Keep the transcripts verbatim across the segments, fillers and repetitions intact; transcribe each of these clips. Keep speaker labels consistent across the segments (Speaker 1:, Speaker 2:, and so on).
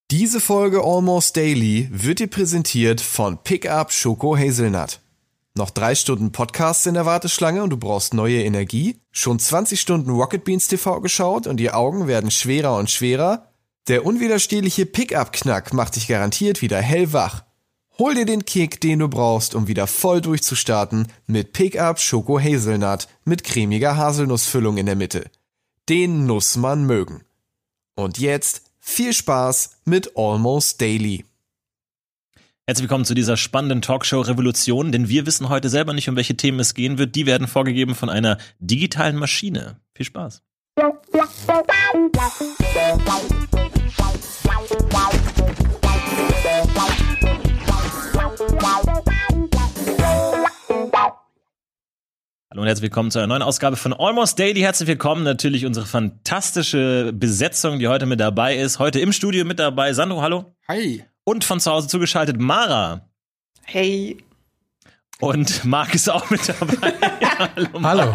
Speaker 1: Diese Folge Almost Daily wird dir präsentiert von Pickup Schoko Hazelnut. Noch drei Stunden Podcasts in der Warteschlange und du brauchst neue Energie? Schon zwanzig Stunden Rocket Beans T V geschaut und die Augen werden schwerer und schwerer? Der unwiderstehliche Pickup-Knack macht dich garantiert wieder hellwach. Hol dir den Kick, den du brauchst, um wieder voll durchzustarten mit Pickup Schoko Hazelnut mit cremiger Haselnussfüllung in der Mitte. Den muss man mögen. Und jetzt viel Spaß mit Almost Daily.
Speaker 2: Herzlich willkommen zu dieser spannenden Talkshow Revolution, denn wir wissen heute selber nicht, um welche Themen es gehen wird. Die werden vorgegeben von einer digitalen Maschine. Viel Spaß. Hallo und herzlich willkommen zu einer neuen Ausgabe von Almost Daily. Herzlich willkommen natürlich unsere fantastische Besetzung, die heute mit dabei ist. Heute im Studio mit dabei Sandro, hallo.
Speaker 3: Hi.
Speaker 2: Und von zu Hause zugeschaltet Mara.
Speaker 4: Hey.
Speaker 2: Und Marc ist auch mit dabei.
Speaker 3: Hallo. Hallo.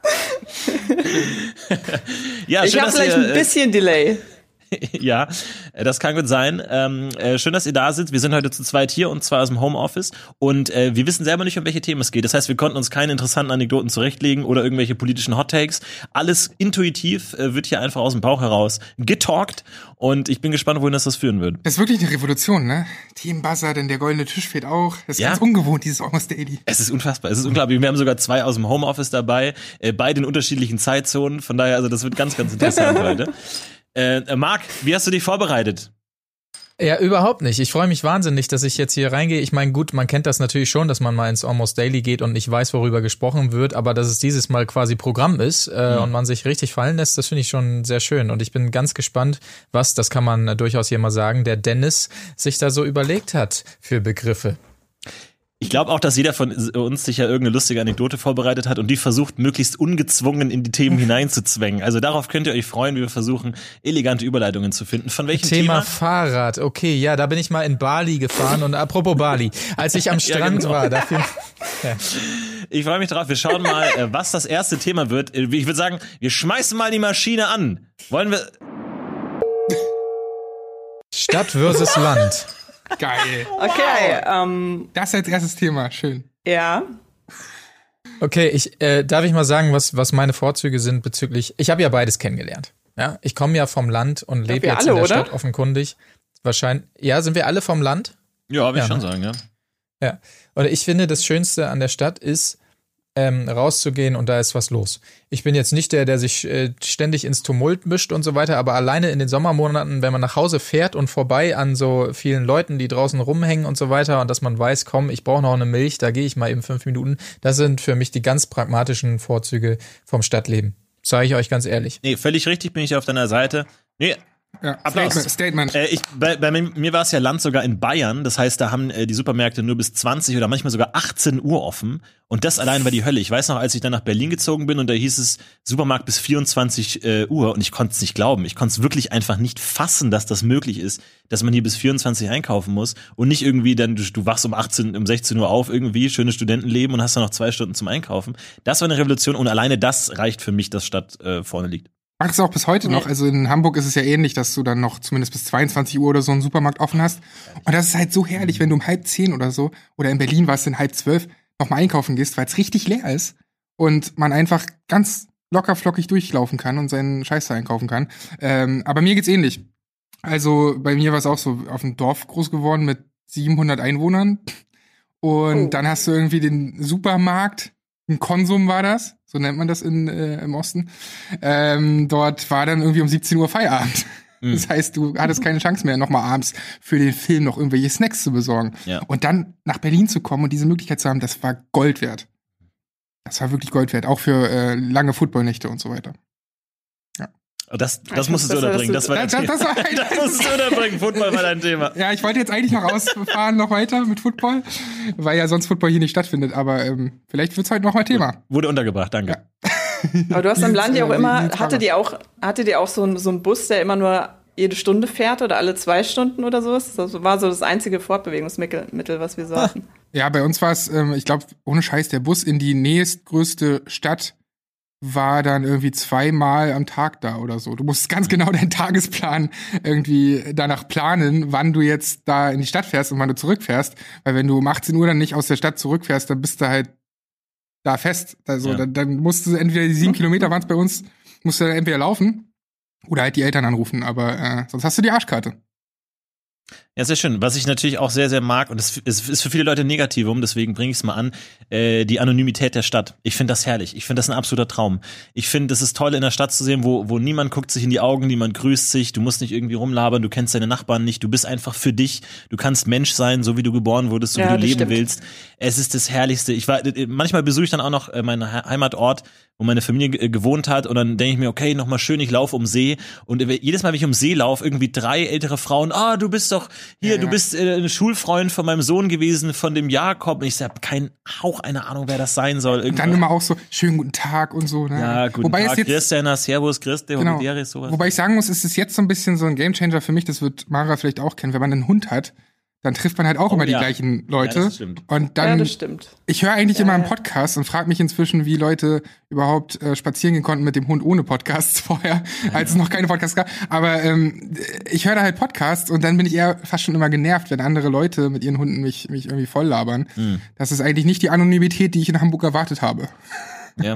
Speaker 4: Ja, ich habe vielleicht ihr, ein bisschen äh, Delay.
Speaker 2: Ja, das kann gut sein. Ähm, äh, schön, dass ihr da sitzt. Wir sind heute zu zweit hier und zwar aus dem Homeoffice und äh, wir wissen selber nicht, um welche Themen es geht. Das heißt, wir konnten uns keine interessanten Anekdoten zurechtlegen oder irgendwelche politischen Hot-Takes. Alles intuitiv äh, wird hier einfach aus dem Bauch heraus getalkt und ich bin gespannt, wohin das das führen wird.
Speaker 3: Das ist wirklich eine Revolution, ne? Teambuzzer, denn der goldene Tisch fehlt auch. Das ist ja ganz ungewohnt, dieses Almost Daily.
Speaker 2: Es ist unfassbar, es ist unglaublich. Wir haben sogar zwei aus dem Homeoffice dabei, äh, beide in unterschiedlichen Zeitzonen. Von daher, also das wird ganz, ganz interessant heute. Äh, Marc, wie hast du dich vorbereitet?
Speaker 5: Ja, überhaupt nicht. Ich freue mich wahnsinnig, dass ich jetzt hier reingehe. Ich meine, gut, man kennt das natürlich schon, dass man mal ins Almost Daily geht und nicht weiß, worüber gesprochen wird, aber dass es dieses Mal quasi Programm ist äh, mhm. und man sich richtig fallen lässt, das finde ich schon sehr schön. Und ich bin ganz gespannt, was, das kann man durchaus hier mal sagen, der Dennis sich da so überlegt hat für Begriffe.
Speaker 2: Ich glaube auch, dass jeder von uns sich ja irgendeine lustige Anekdote vorbereitet hat und die versucht, möglichst ungezwungen in die Themen hineinzuzwängen. Also darauf könnt ihr euch freuen, wie wir versuchen, elegante Überleitungen zu finden. Von welchem Thema?
Speaker 5: Thema Fahrrad, okay, ja, da bin ich mal in Bali gefahren und apropos Bali, als ich am Strand ja, genau. war, dafür. Ja.
Speaker 2: Ich freue mich drauf, wir schauen mal, was das erste Thema wird. Ich würde sagen, wir schmeißen mal die Maschine an. Wollen wir...
Speaker 5: Stadt versus Land.
Speaker 3: Geil.
Speaker 4: Okay. Ähm,
Speaker 3: das als erstes Thema, schön.
Speaker 4: Ja.
Speaker 5: Okay, ich äh, darf ich mal sagen, was was meine Vorzüge sind bezüglich. Ich habe ja beides kennengelernt. Ja, ich komme ja vom Land und lebe jetzt alle, in der oder? Stadt offenkundig. Wahrscheinlich. Ja, sind wir alle vom Land?
Speaker 2: Ja, würde
Speaker 5: ja,
Speaker 2: ich schon
Speaker 5: ne?
Speaker 2: sagen, ja.
Speaker 5: Ja. Und ich finde, das Schönste an der Stadt ist, Ähm, rauszugehen und da ist was los. Ich bin jetzt nicht der, der sich äh, ständig ins Tumult mischt und so weiter, aber alleine in den Sommermonaten, wenn man nach Hause fährt und vorbei an so vielen Leuten, die draußen rumhängen und so weiter und dass man weiß, komm, ich brauche noch eine Milch, da gehe ich mal eben fünf Minuten, das sind für mich die ganz pragmatischen Vorzüge vom Stadtleben. Sage ich euch ganz ehrlich.
Speaker 2: Nee, völlig richtig, bin ich auf deiner Seite. Nee,
Speaker 3: Ja, Statement. Statement.
Speaker 2: Äh, ich, bei, bei mir war es ja Land sogar in Bayern. Das heißt, da haben äh, die Supermärkte nur bis zwanzig oder manchmal sogar achtzehn Uhr offen. Und das allein war die Hölle. Ich weiß noch, als ich dann nach Berlin gezogen bin und da hieß es Supermarkt bis vierundzwanzig äh, Uhr und ich konnte es nicht glauben. Ich konnte es wirklich einfach nicht fassen, dass das möglich ist, dass man hier bis vierundzwanzig einkaufen muss und nicht irgendwie dann, du, du wachst um achtzehn, um sechzehn Uhr auf, irgendwie schönes Studentenleben und hast dann noch zwei Stunden zum Einkaufen. Das war eine Revolution und alleine das reicht für mich, dass Stadt äh, vorne liegt.
Speaker 3: Macht es auch bis heute noch. Also in Hamburg ist es ja ähnlich, dass du dann noch zumindest bis zweiundzwanzig Uhr oder so einen Supermarkt offen hast. Und das ist halt so herrlich, wenn du um halb zehn oder so, oder in Berlin war es dann halb zwölf, nochmal einkaufen gehst, weil es richtig leer ist und man einfach ganz locker flockig durchlaufen kann und seinen Scheiß da einkaufen kann. Ähm, aber mir geht's ähnlich. Also bei mir war es auch so auf dem Dorf groß geworden mit siebenhundert Einwohnern. Und oh. dann hast du irgendwie den Supermarkt, ein Konsum war das, so nennt man das in, äh, im Osten. Ähm, dort war dann irgendwie um siebzehn Uhr Feierabend. Mhm. Das heißt, du hattest keine Chance mehr, nochmal abends für den Film noch irgendwelche Snacks zu besorgen. Ja. Und dann nach Berlin zu kommen und diese Möglichkeit zu haben, das war Gold wert. Das war wirklich Gold wert, auch für äh, lange Footballnächte und so weiter. Ja.
Speaker 2: Das, das musstest du unterbringen. Das, war das, das, das, war das musstest du unterbringen. Football war dein Thema.
Speaker 3: Ja, ich wollte jetzt eigentlich noch rausfahren, noch weiter mit Football, weil ja sonst Football hier nicht stattfindet. Aber ähm, vielleicht wird's heute noch mal Thema.
Speaker 2: Wurde untergebracht, danke.
Speaker 3: Ja.
Speaker 4: Aber du hast am Land ja auch immer, hatte die auch, hatte die auch so ein, so ein Bus, der immer nur jede Stunde fährt oder alle zwei Stunden oder sowas? Das war so das einzige Fortbewegungsmittel, was wir so hatten.
Speaker 3: Ja, bei uns war es, ähm, ich glaube, ohne Scheiß, der Bus in die nächstgrößte Stadt war dann irgendwie zweimal am Tag da oder so. Du musst ganz genau deinen Tagesplan irgendwie danach planen, wann du jetzt da in die Stadt fährst und wann du zurückfährst. Weil wenn du um achtzehn Uhr dann nicht aus der Stadt zurückfährst, dann bist du halt da fest. Also
Speaker 2: Ja.
Speaker 3: dann, dann musst du entweder die sieben Kilometer waren es bei uns, musst du dann entweder laufen oder halt die Eltern anrufen. Aber äh, sonst hast du die Arschkarte.
Speaker 2: Ja, sehr schön. Was ich natürlich auch sehr, sehr mag, und das ist, ist für viele Leute Negativum, deswegen bringe ich es mal an, äh, die Anonymität der Stadt. Ich finde das herrlich. Ich finde das ein absoluter Traum. Ich finde, es ist toll, in der Stadt zu sehen, wo, wo niemand guckt sich in die Augen, niemand grüßt sich, du musst nicht irgendwie rumlabern, du kennst deine Nachbarn nicht, du bist einfach für dich, du kannst Mensch sein, so wie du geboren wurdest, so
Speaker 4: Ja,
Speaker 2: wie du
Speaker 4: das
Speaker 2: leben
Speaker 4: stimmt.
Speaker 2: willst. Es ist das Herrlichste. Ich war, manchmal besuche ich dann auch noch äh, meinen He- Heimatort, wo meine Familie ge- gewohnt hat, und dann denke ich mir, okay, nochmal schön, ich laufe um See, und jedes Mal, wenn ich um See laufe, irgendwie drei ältere Frauen, ah, du bist doch hier,
Speaker 3: Ja,
Speaker 2: du
Speaker 3: ja.
Speaker 2: bist äh, ein Schulfreund von meinem Sohn gewesen, von dem Jakob, und ich habe keinen Hauch eine Ahnung, wer das sein soll.
Speaker 3: Und
Speaker 2: Irgendwas.
Speaker 3: dann immer auch so, schönen guten Tag und so. Ne?
Speaker 2: ja, guten
Speaker 3: Wobei
Speaker 2: Tag,
Speaker 3: es jetzt,
Speaker 2: Christiana, Servus, Christe,
Speaker 3: Genau.
Speaker 2: Homideris, sowas.
Speaker 3: Wobei ich sagen muss, es ist jetzt so ein bisschen so ein Gamechanger für mich, das wird Mara vielleicht auch kennen, wenn man einen Hund hat, dann trifft man halt auch
Speaker 2: Oh,
Speaker 3: immer die
Speaker 2: ja.
Speaker 3: gleichen Leute.
Speaker 2: Ja, das stimmt.
Speaker 3: Und
Speaker 4: Ja,
Speaker 3: dann,
Speaker 4: das stimmt.
Speaker 3: ich höre eigentlich
Speaker 4: Ja,
Speaker 3: immer einen
Speaker 4: ja.
Speaker 3: Podcast und frage mich inzwischen, wie Leute überhaupt äh, spazieren gehen konnten mit dem Hund ohne Podcasts vorher, als es noch keine Podcasts gab. Aber ähm, ich höre da halt Podcasts und dann bin ich eher fast schon immer genervt, wenn andere Leute mit ihren Hunden mich, mich irgendwie voll labern.
Speaker 2: Mhm.
Speaker 3: Das ist eigentlich nicht die Anonymität, die ich in Hamburg erwartet habe.
Speaker 2: Ja.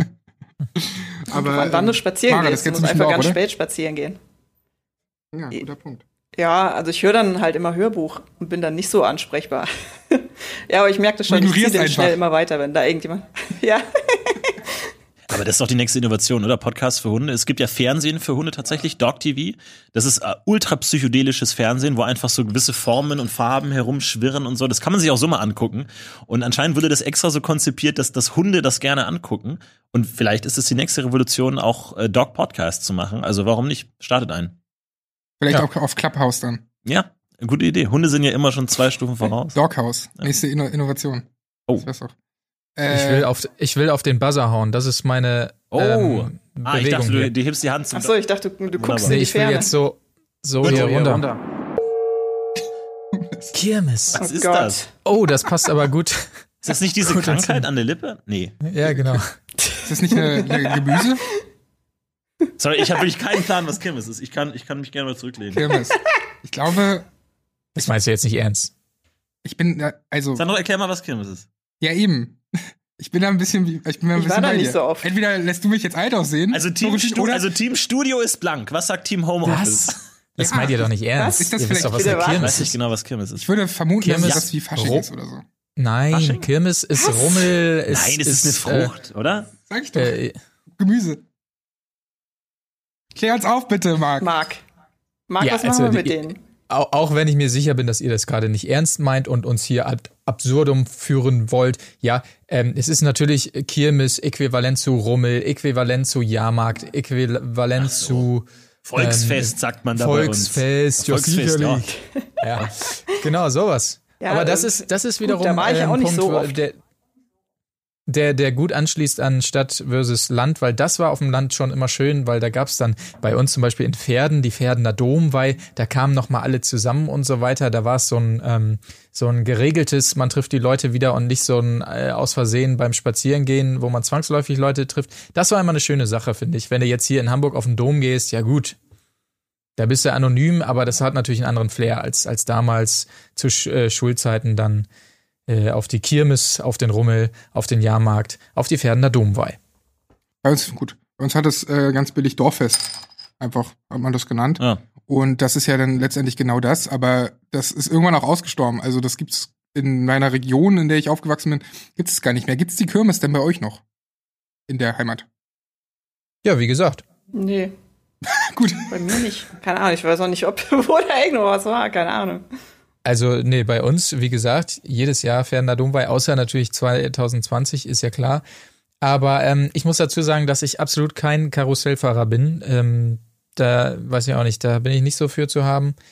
Speaker 3: Aber
Speaker 4: Wann, wann du
Speaker 3: ähm,
Speaker 4: spazieren
Speaker 3: Mara, das
Speaker 4: gehst, du
Speaker 3: kennst
Speaker 4: musst
Speaker 3: du bestimmt
Speaker 4: einfach
Speaker 3: auch,
Speaker 4: ganz
Speaker 3: oder?
Speaker 4: spät spazieren gehen.
Speaker 3: Ja, guter Punkt.
Speaker 4: Ja, also ich höre dann halt immer Hörbuch und bin dann nicht so ansprechbar. Ja, aber ich merke das schon,
Speaker 3: Du
Speaker 4: ich ziehe
Speaker 3: ignorierst
Speaker 4: den
Speaker 3: einfach.
Speaker 4: schnell immer weiter, wenn da irgendjemand. Ja.
Speaker 2: Aber das ist doch die nächste Innovation, oder? Podcast für Hunde. Es gibt ja Fernsehen für Hunde tatsächlich, Dog T V. Das ist äh, ultra psychedelisches Fernsehen, wo einfach so gewisse Formen und Farben herumschwirren und so. Das kann man sich auch so mal angucken. Und anscheinend wurde das extra so konzipiert, dass, dass Hunde das gerne angucken. Und vielleicht ist es die nächste Revolution, auch äh, Dog Podcast zu machen. Also warum nicht? Startet einen.
Speaker 3: Vielleicht
Speaker 5: Ja.
Speaker 3: auch auf Clubhouse dann.
Speaker 2: Ja, gute Idee. Hunde sind ja immer schon zwei Stufen voraus.
Speaker 3: Doghouse, nächste Inno Innovation.
Speaker 2: Oh.
Speaker 3: Das wär's doch. Äh,
Speaker 5: Ich will auf, ich will auf den Buzzer hauen. Das ist meine
Speaker 2: Oh.
Speaker 5: ähm,
Speaker 2: Ah, ich
Speaker 5: Bewegung
Speaker 2: dachte, du,
Speaker 5: hier.
Speaker 2: du hebst die Hand zum
Speaker 4: Ach so, ich dachte, du, du guckst
Speaker 2: Wunderbar.
Speaker 4: in
Speaker 5: Nee,
Speaker 4: die
Speaker 5: ich will
Speaker 4: Ferne.
Speaker 5: jetzt so, so
Speaker 2: Gut,
Speaker 5: hier
Speaker 2: so hier
Speaker 5: runter. Kirmes.
Speaker 2: Was
Speaker 4: Oh
Speaker 2: ist
Speaker 4: Gott.
Speaker 2: das?
Speaker 5: Oh, das passt aber gut.
Speaker 2: Ist das nicht diese
Speaker 5: Gut, das
Speaker 2: Krankheit
Speaker 5: sind-
Speaker 2: an der Lippe? Nee.
Speaker 5: Ja, genau.
Speaker 3: ist das nicht eine, eine Gemüse?
Speaker 2: Sorry, ich habe wirklich keinen Plan, was Kirmes ist. Ich kann, ich kann mich gerne mal zurücklehnen.
Speaker 3: Kirmes. Ich glaube,
Speaker 5: Das meinst du jetzt nicht ernst?
Speaker 3: ich bin, da- also,
Speaker 2: Sandro, erklär mal, was Kirmes ist.
Speaker 3: ja eben. Ich bin da ein bisschen, wie- ich bin da ein
Speaker 4: Ich
Speaker 3: bisschen
Speaker 4: war da
Speaker 3: bei
Speaker 4: nicht
Speaker 3: dir.
Speaker 4: so oft.
Speaker 3: Entweder lässt du mich jetzt alt aussehen.
Speaker 2: Also Team,
Speaker 3: Florentin,
Speaker 2: Stu
Speaker 3: oder
Speaker 2: also Team Studio ist blank. Was sagt Team Homeoffice?
Speaker 5: Was? Das
Speaker 3: Ja.
Speaker 5: meint ihr doch nicht ernst.
Speaker 3: Ist das
Speaker 5: ihr wisst doch, was
Speaker 3: vielleicht-
Speaker 5: eine
Speaker 4: Bitte,
Speaker 2: Ich
Speaker 5: Kirmes
Speaker 2: weiß nicht
Speaker 5: ist.
Speaker 2: genau, was Kirmes ist.
Speaker 3: ich würde vermuten, dass
Speaker 5: Kirmes-
Speaker 3: es das wie Fasching
Speaker 5: Ro-
Speaker 3: ist oder so.
Speaker 5: Nein,
Speaker 2: Fasching?
Speaker 5: Kirmes ist Rummel. Ist,
Speaker 2: Nein, das ist, eine Frucht, oder?
Speaker 3: Sag ich doch.
Speaker 5: Äh, äh,
Speaker 3: Gemüse. Klär uns auf, bitte, Marc.
Speaker 4: Marc. Marc,
Speaker 5: Ja,
Speaker 4: was machen
Speaker 5: also
Speaker 4: wir mit
Speaker 5: die-
Speaker 4: denen?
Speaker 5: auch, auch wenn ich mir sicher bin, dass ihr das gerade nicht ernst meint und uns hier ad absurdum führen wollt. Ja, ähm, es ist natürlich Kirmes äquivalent zu Rummel, äquivalent zu Jahrmarkt, äquivalent
Speaker 2: so.
Speaker 5: zu
Speaker 2: Volksfest,
Speaker 5: ähm,
Speaker 2: sagt man da
Speaker 5: Volksfest,
Speaker 2: bei uns.
Speaker 5: ja,
Speaker 2: Volksfest, ja.
Speaker 5: sicherlich. Ja, genau, sowas.
Speaker 4: Ja,
Speaker 5: Aber das
Speaker 4: ähm,
Speaker 5: ist, das ist
Speaker 4: gut,
Speaker 5: wiederum
Speaker 4: da war ich
Speaker 5: äh,
Speaker 4: auch
Speaker 5: ein
Speaker 4: nicht
Speaker 5: Punkt,
Speaker 4: so
Speaker 5: wo-
Speaker 4: oft.
Speaker 5: der, der, der gut anschließt an Stadt versus Land, weil das war auf dem Land schon immer schön, weil da gab's dann bei uns zum Beispiel in Pferden, die Pferdener Domweih, da kamen noch mal alle zusammen und so weiter. Da war es so ein ähm, so ein geregeltes, man trifft die Leute wieder und nicht so ein äh, aus Versehen beim Spazierengehen, wo man zwangsläufig Leute trifft. Das war immer eine schöne Sache, finde ich. Wenn du jetzt hier in Hamburg auf den Dom gehst, ja gut, da bist du anonym, aber das hat natürlich einen anderen Flair als als damals zu Sch äh, Schulzeiten dann äh, auf die Kirmes, auf den Rummel, auf den Jahrmarkt, auf die Pferdener Domweih.
Speaker 3: Bei uns, gut. Bei uns hat es äh, ganz billig Dorffest. Einfach hat man das genannt.
Speaker 2: Ah.
Speaker 3: Und das ist ja dann letztendlich genau das, aber das ist irgendwann auch ausgestorben. Also das gibt's in meiner Region, in der ich aufgewachsen bin, gibt's es gar nicht mehr. Gibt's die Kirmes denn bei euch noch? In der Heimat?
Speaker 5: Ja, wie gesagt.
Speaker 4: Nee,
Speaker 3: Gut.
Speaker 4: bei mir nicht. Keine Ahnung, ich weiß auch nicht, ob wo da irgendwo was war, keine Ahnung.
Speaker 5: Also, nee, bei uns, wie gesagt, jedes Jahr Pferdener Domweih, außer natürlich zwanzig zwanzig, ist ja klar. Aber ähm, ich muss dazu sagen, dass ich absolut kein Karussellfahrer bin. Ähm, da weiß ich auch nicht, da bin ich nicht so für zu haben.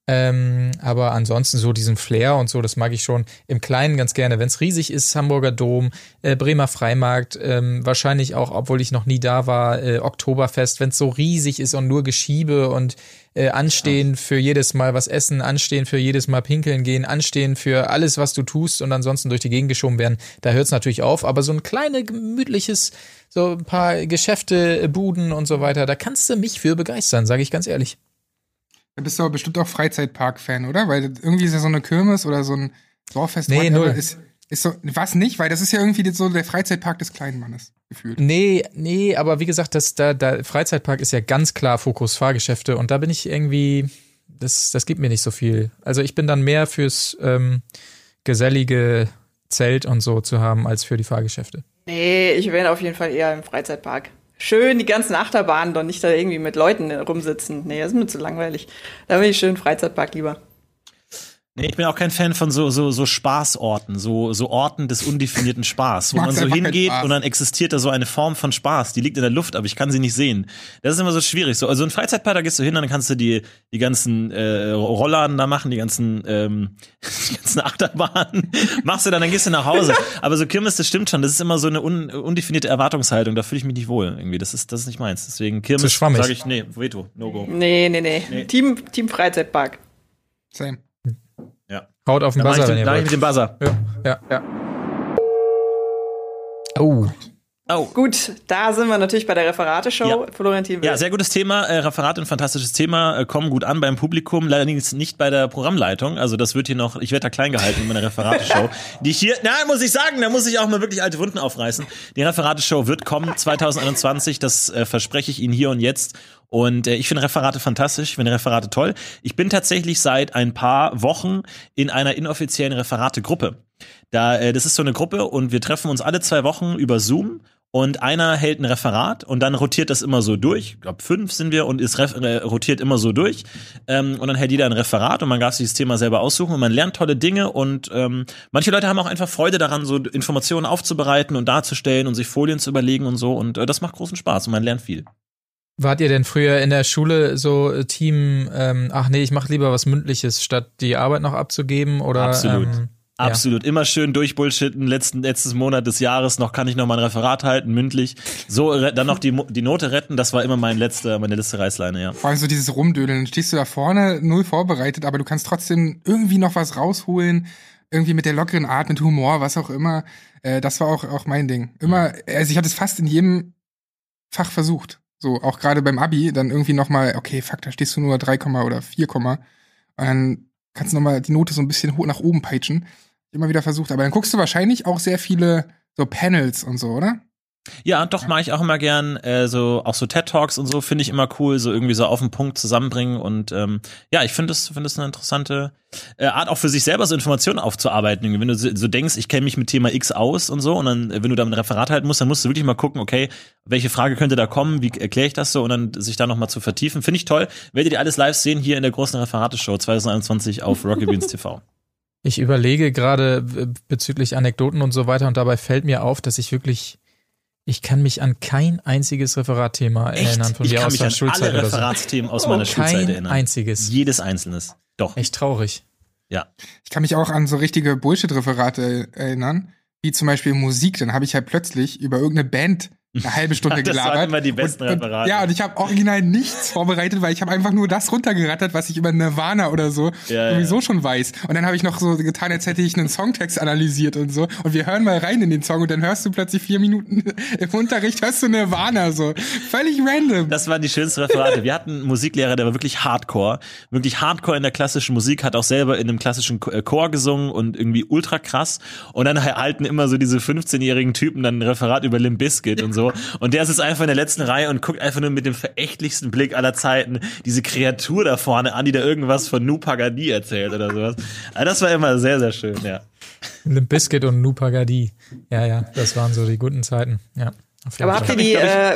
Speaker 5: Ähm, aber ansonsten so diesen Flair und so, das mag ich schon im Kleinen ganz gerne. Wenn es riesig ist, Hamburger Dom, äh, Bremer Freimarkt, ähm, wahrscheinlich auch, obwohl ich noch nie da war, äh, Oktoberfest, wenn es so riesig ist und nur Geschiebe und äh, anstehen für jedes Mal was essen, anstehen für jedes Mal pinkeln gehen, anstehen für alles, was du tust und ansonsten durch die Gegend geschoben werden, da hört es natürlich auf. Aber so ein kleines, gemütliches, so ein paar Geschäfte, Buden und so weiter, da kannst du mich für begeistern, sage ich ganz ehrlich.
Speaker 3: Da bist du aber bestimmt auch Freizeitpark-Fan, oder? Weil irgendwie ist ja so eine Kirmes oder so ein Dorffest.
Speaker 5: Nee, null.
Speaker 3: Ist, ist so, was nicht? Weil das ist ja irgendwie so der Freizeitpark des kleinen Mannes gefühlt.
Speaker 5: Nee, nee, aber wie gesagt, das, da, da, Freizeitpark ist ja ganz klar Fokus Fahrgeschäfte und da bin ich irgendwie, das, das gibt mir nicht so viel. Also ich bin dann mehr fürs ähm, gesellige Zelt und so zu haben, als für die Fahrgeschäfte.
Speaker 4: Nee, ich wäre auf jeden Fall eher im Freizeitpark. Schön die ganzen Achterbahnen, doch nicht da irgendwie mit Leuten rumsitzen. Nee, das ist mir zu langweilig. Da will ich schön Freizeitpark lieber.
Speaker 2: Nee, ich bin auch kein Fan von so so so Spaßorten, so so Orten des undefinierten Spaß, wo man so hingeht und dann existiert da so eine Form von Spaß, die liegt in der Luft, aber ich kann sie nicht sehen. Das ist immer so schwierig. So, also ein Freizeitpark, da gehst du hin, dann kannst du die die ganzen äh, Rollladen da machen, die ganzen ähm, die ganzen Achterbahnen, machst du dann, dann gehst du nach Hause. Aber so Kirmes, das stimmt schon, das ist immer so eine un, undefinierte Erwartungshaltung, da fühle ich mich nicht wohl irgendwie. Das ist das ist nicht meins. Deswegen Kirmes sage ich nee, Veto, no go.
Speaker 4: Nee, nee, nee. nee. Team Team Freizeitpark.
Speaker 3: Same.
Speaker 2: Ja.
Speaker 5: Haut auf den Buzzer, wenn ihr wollt.
Speaker 2: Da ich mit dem Buzzer.
Speaker 5: Ja, ja, ja. Oh.
Speaker 2: Oh.
Speaker 4: Gut, da sind wir natürlich bei der Referate-Show.
Speaker 2: Ja.
Speaker 4: Florentin Will.
Speaker 2: Ja, sehr gutes Thema. Äh, Referate, ein fantastisches Thema. Äh, kommen gut an beim Publikum. Allerdings nicht bei der Programmleitung. Also das wird hier noch, ich werde da klein gehalten in meiner Referate-Show. Die ich hier, na, muss ich sagen, da muss ich auch mal wirklich alte Wunden aufreißen. Die Referate-Show wird kommen zwanzig einundzwanzig. Das äh, verspreche ich Ihnen hier und jetzt. Und äh, ich finde Referate fantastisch, ich finde Referate toll. Ich bin tatsächlich seit ein paar Wochen in einer inoffiziellen Referate-Gruppe. Da, äh, das ist so eine Gruppe und wir treffen uns alle zwei Wochen über Zoom und einer hält ein Referat und dann rotiert das immer so durch. Ich glaube, fünf sind wir und es rotiert immer so durch. Ähm, und dann hält jeder ein Referat und man darf sich das Thema selber aussuchen und man lernt tolle Dinge und ähm, manche Leute haben auch einfach Freude daran, so Informationen aufzubereiten und darzustellen und sich Folien zu überlegen und so und äh, das macht großen Spaß und man lernt viel.
Speaker 5: Wart ihr denn früher in der Schule so Team, ähm, ach nee, ich mach lieber was Mündliches, statt die Arbeit noch abzugeben? Oder,
Speaker 2: Absolut.
Speaker 5: Ähm,
Speaker 2: Absolut.
Speaker 5: Ja.
Speaker 2: Immer schön durchbullshitten. Letzten, letztes Monat des Jahres noch kann ich noch mal ein Referat halten, mündlich. So, dann noch die, die Note retten. Das war immer mein letzter, meine letzte Reißleine, ja.
Speaker 3: Vor allem so dieses Rumdödeln. Dann stehst du da vorne, null vorbereitet, aber du kannst trotzdem irgendwie noch was rausholen. Irgendwie mit der lockeren Art, mit Humor, was auch immer. Äh, das war auch, auch mein Ding. Immer, also ich hatte es fast in jedem Fach versucht. So, auch gerade beim Abi, dann irgendwie noch mal, okay, fuck, da stehst du nur drei oder vier, und dann kannst du noch mal die Note so ein bisschen hoch nach oben peitschen. Immer wieder versucht, aber dann guckst du wahrscheinlich auch sehr viele so Panels und so, oder?
Speaker 2: Ja, doch, mache ich auch immer gern, äh, so auch so TED-Talks und so, finde ich immer cool, so irgendwie so auf den Punkt zusammenbringen und ähm, ja, ich finde das, finde das eine interessante äh, Art, auch für sich selber so Informationen aufzuarbeiten. Wenn du so, so denkst, ich kenne mich mit Thema X aus und so und dann, wenn du da ein Referat halten musst, dann musst du wirklich mal gucken, okay, welche Frage könnte da kommen, wie erkläre ich das so und dann sich da nochmal zu vertiefen. Finde ich toll. Werdet ihr alles live sehen hier in der großen Referate-Show zwanzig einundzwanzig auf Rocket Beans T V.
Speaker 5: Ich überlege gerade bezüglich Anekdoten und so weiter und dabei fällt mir auf, dass ich wirklich Ich kann mich an kein einziges Referatthema erinnern von dir aus der Schulzeit.
Speaker 2: Ich kann mich an alle Referatsthemen aus meiner Schulzeit erinnern.
Speaker 5: Kein einziges.
Speaker 2: Jedes einzelnes. Doch.
Speaker 5: Echt traurig.
Speaker 2: Ja.
Speaker 3: Ich kann mich auch an so richtige Bullshit-Referate erinnern, wie zum Beispiel Musik. Dann habe ich halt plötzlich über irgendeine Band eine halbe Stunde gelabert.
Speaker 2: Das waren immer die besten
Speaker 3: und, und,
Speaker 2: Referate.
Speaker 3: Ja, und ich habe original nichts vorbereitet, weil ich habe einfach nur das runtergerattert, was ich über Nirvana oder so
Speaker 2: ja,
Speaker 3: sowieso
Speaker 2: ja.
Speaker 3: schon weiß. Und dann habe ich noch so getan, als hätte ich einen Songtext analysiert und so. Und wir hören mal rein in den Song und dann hörst du plötzlich vier Minuten im Unterricht, hörst du Nirvana so. Völlig random.
Speaker 2: Das waren die schönsten Referate. Wir hatten einen Musiklehrer, der war wirklich Hardcore. Wirklich Hardcore in der klassischen Musik, hat auch selber in einem klassischen Chor gesungen und irgendwie ultra krass. Und dann halten immer so diese fünfzehnjährigen Typen dann ein Referat über Limp Bizkit und so. Und der ist einfach in der letzten Reihe und guckt einfach nur mit dem verächtlichsten Blick aller Zeiten diese Kreatur da vorne an, die da irgendwas von Nu Pagadi erzählt oder sowas. Also das war immer sehr, sehr schön, ja.
Speaker 5: Limp Bizkit und Nu Pagadi. Ja, ja, das waren so die guten Zeiten. Ja,
Speaker 4: aber habt ihr die, äh,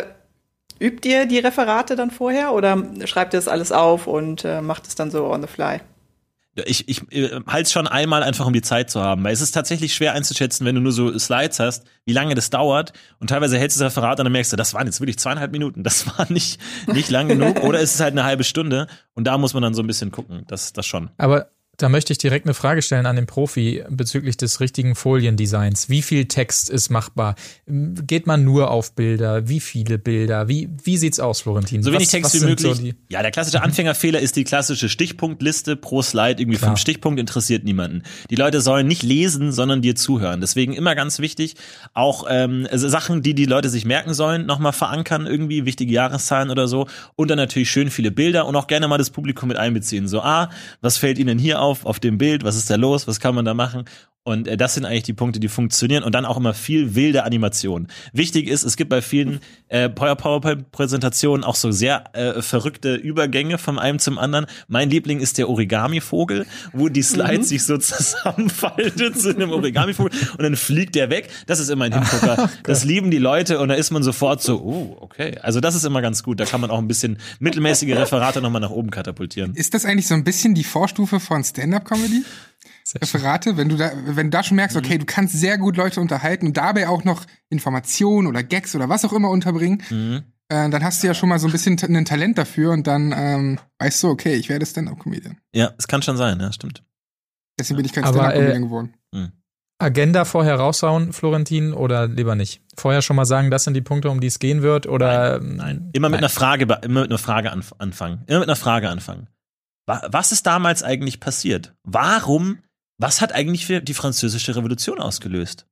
Speaker 4: übt ihr die Referate dann vorher oder schreibt ihr das alles auf und äh, macht es dann so on the fly?
Speaker 2: Ich, ich äh, halte schon einmal einfach, um die Zeit zu haben, weil es ist tatsächlich schwer einzuschätzen, wenn du nur so Slides hast, wie lange das dauert und teilweise hältst du das Referat und dann merkst du, das waren jetzt wirklich zweieinhalb Minuten, das war nicht, nicht lang genug oder ist es halt eine halbe Stunde und da muss man dann so ein bisschen gucken, das, das schon.
Speaker 5: Aber da möchte ich direkt eine Frage stellen an den Profi bezüglich des richtigen Foliendesigns. Wie viel Text ist machbar? Geht man nur auf Bilder? Wie viele Bilder? Wie, wie sieht's aus, Florentin?
Speaker 2: So wenig
Speaker 5: was,
Speaker 2: Text
Speaker 5: was
Speaker 2: wie möglich.
Speaker 5: So die
Speaker 2: ja, der klassische Anfängerfehler ist die klassische Stichpunktliste pro Slide. Irgendwie
Speaker 5: Klar.
Speaker 2: fünf Stichpunkte interessiert niemanden. Die Leute sollen nicht lesen, sondern dir zuhören. Deswegen immer ganz wichtig, auch ähm, also Sachen, die die Leute sich merken sollen, nochmal verankern, irgendwie wichtige Jahreszahlen oder so. Und dann natürlich schön viele Bilder und auch gerne mal das Publikum mit einbeziehen. So, ah, was fällt Ihnen hier auf? Auf, auf dem Bild, was ist da los, was kann man da machen? Und äh, das sind eigentlich die Punkte, die funktionieren und dann auch immer viel wilde Animation. Wichtig ist, es gibt bei vielen äh, PowerPoint-Präsentationen auch so sehr äh, verrückte Übergänge von einem zum anderen. Mein Liebling ist der Origami-Vogel, wo die Slides mhm. sich so zusammenfaltet zu einem Origami-Vogel und dann fliegt der weg. Das ist immer ein Hingucker. Das lieben die Leute und da ist man sofort so, oh, okay. Also das ist immer ganz gut. Da kann man auch ein bisschen mittelmäßige Referate nochmal nach oben katapultieren.
Speaker 3: Ist das eigentlich so ein bisschen die Vorstufe von Stand-Up-Comedy? Referate, wenn du da, wenn du da schon merkst, okay, du kannst sehr gut Leute unterhalten und dabei auch noch Informationen oder Gags oder was auch immer unterbringen, mhm. äh, dann hast du ja schon mal so ein bisschen ein Talent dafür und dann ähm, weißt du, okay, ich werde Stand-Up-Comedian.
Speaker 2: Ja, es kann schon sein, ja, stimmt.
Speaker 3: Deswegen bin ich kein Stand-Up-Comedian äh, geworden.
Speaker 2: Mh.
Speaker 5: Agenda vorher raushauen, Florentin, oder lieber nicht? Vorher schon mal sagen, das sind die Punkte, um die es gehen wird, oder?
Speaker 2: Nein, nein. Immer mit nein. einer Frage, immer mit einer Frage anfangen. Immer mit einer Frage anfangen. Was ist damals eigentlich passiert? Warum Was hat eigentlich für die französische Revolution ausgelöst?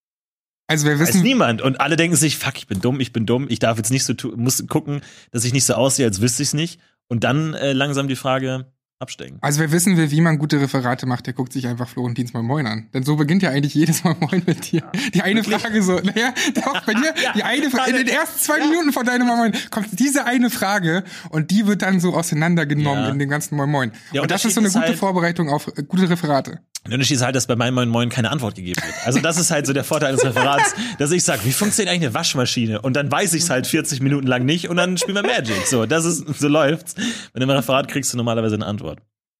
Speaker 3: Also wir wissen
Speaker 2: Weiß niemand. Und alle denken sich, fuck, ich bin dumm, ich bin dumm, ich darf jetzt nicht so tu- muss gucken, dass ich nicht so aussehe, als wüsste ich es nicht. Und dann äh, langsam die Frage abstecken.
Speaker 3: Also wer wissen will, wie man gute Referate macht, der guckt sich einfach Florentins Moin Moin an. Denn so beginnt ja eigentlich jedes Mal Moin mit dir. Die eine Wirklich? Frage so, naja, doch, bei dir, ja, die eine Frage, in den ersten zwei ja. Minuten von deinem Moin Moin kommt diese eine Frage und die wird dann so auseinandergenommen ja. in dem ganzen Moin Moin. Ja, und das ist so eine gute halt Vorbereitung auf äh, gute Referate.
Speaker 2: Der Unterschied ist halt, dass bei meinem Moin Moin keine Antwort gegeben wird. Also das ist halt so der Vorteil des Referats, dass ich sage, wie funktioniert eigentlich eine Waschmaschine? Und dann weiß ich es halt vierzig Minuten lang nicht und dann spielen wir Magic. So, das ist, so läuft's. Bei einem Referat kriegst du normalerweise eine Antwort.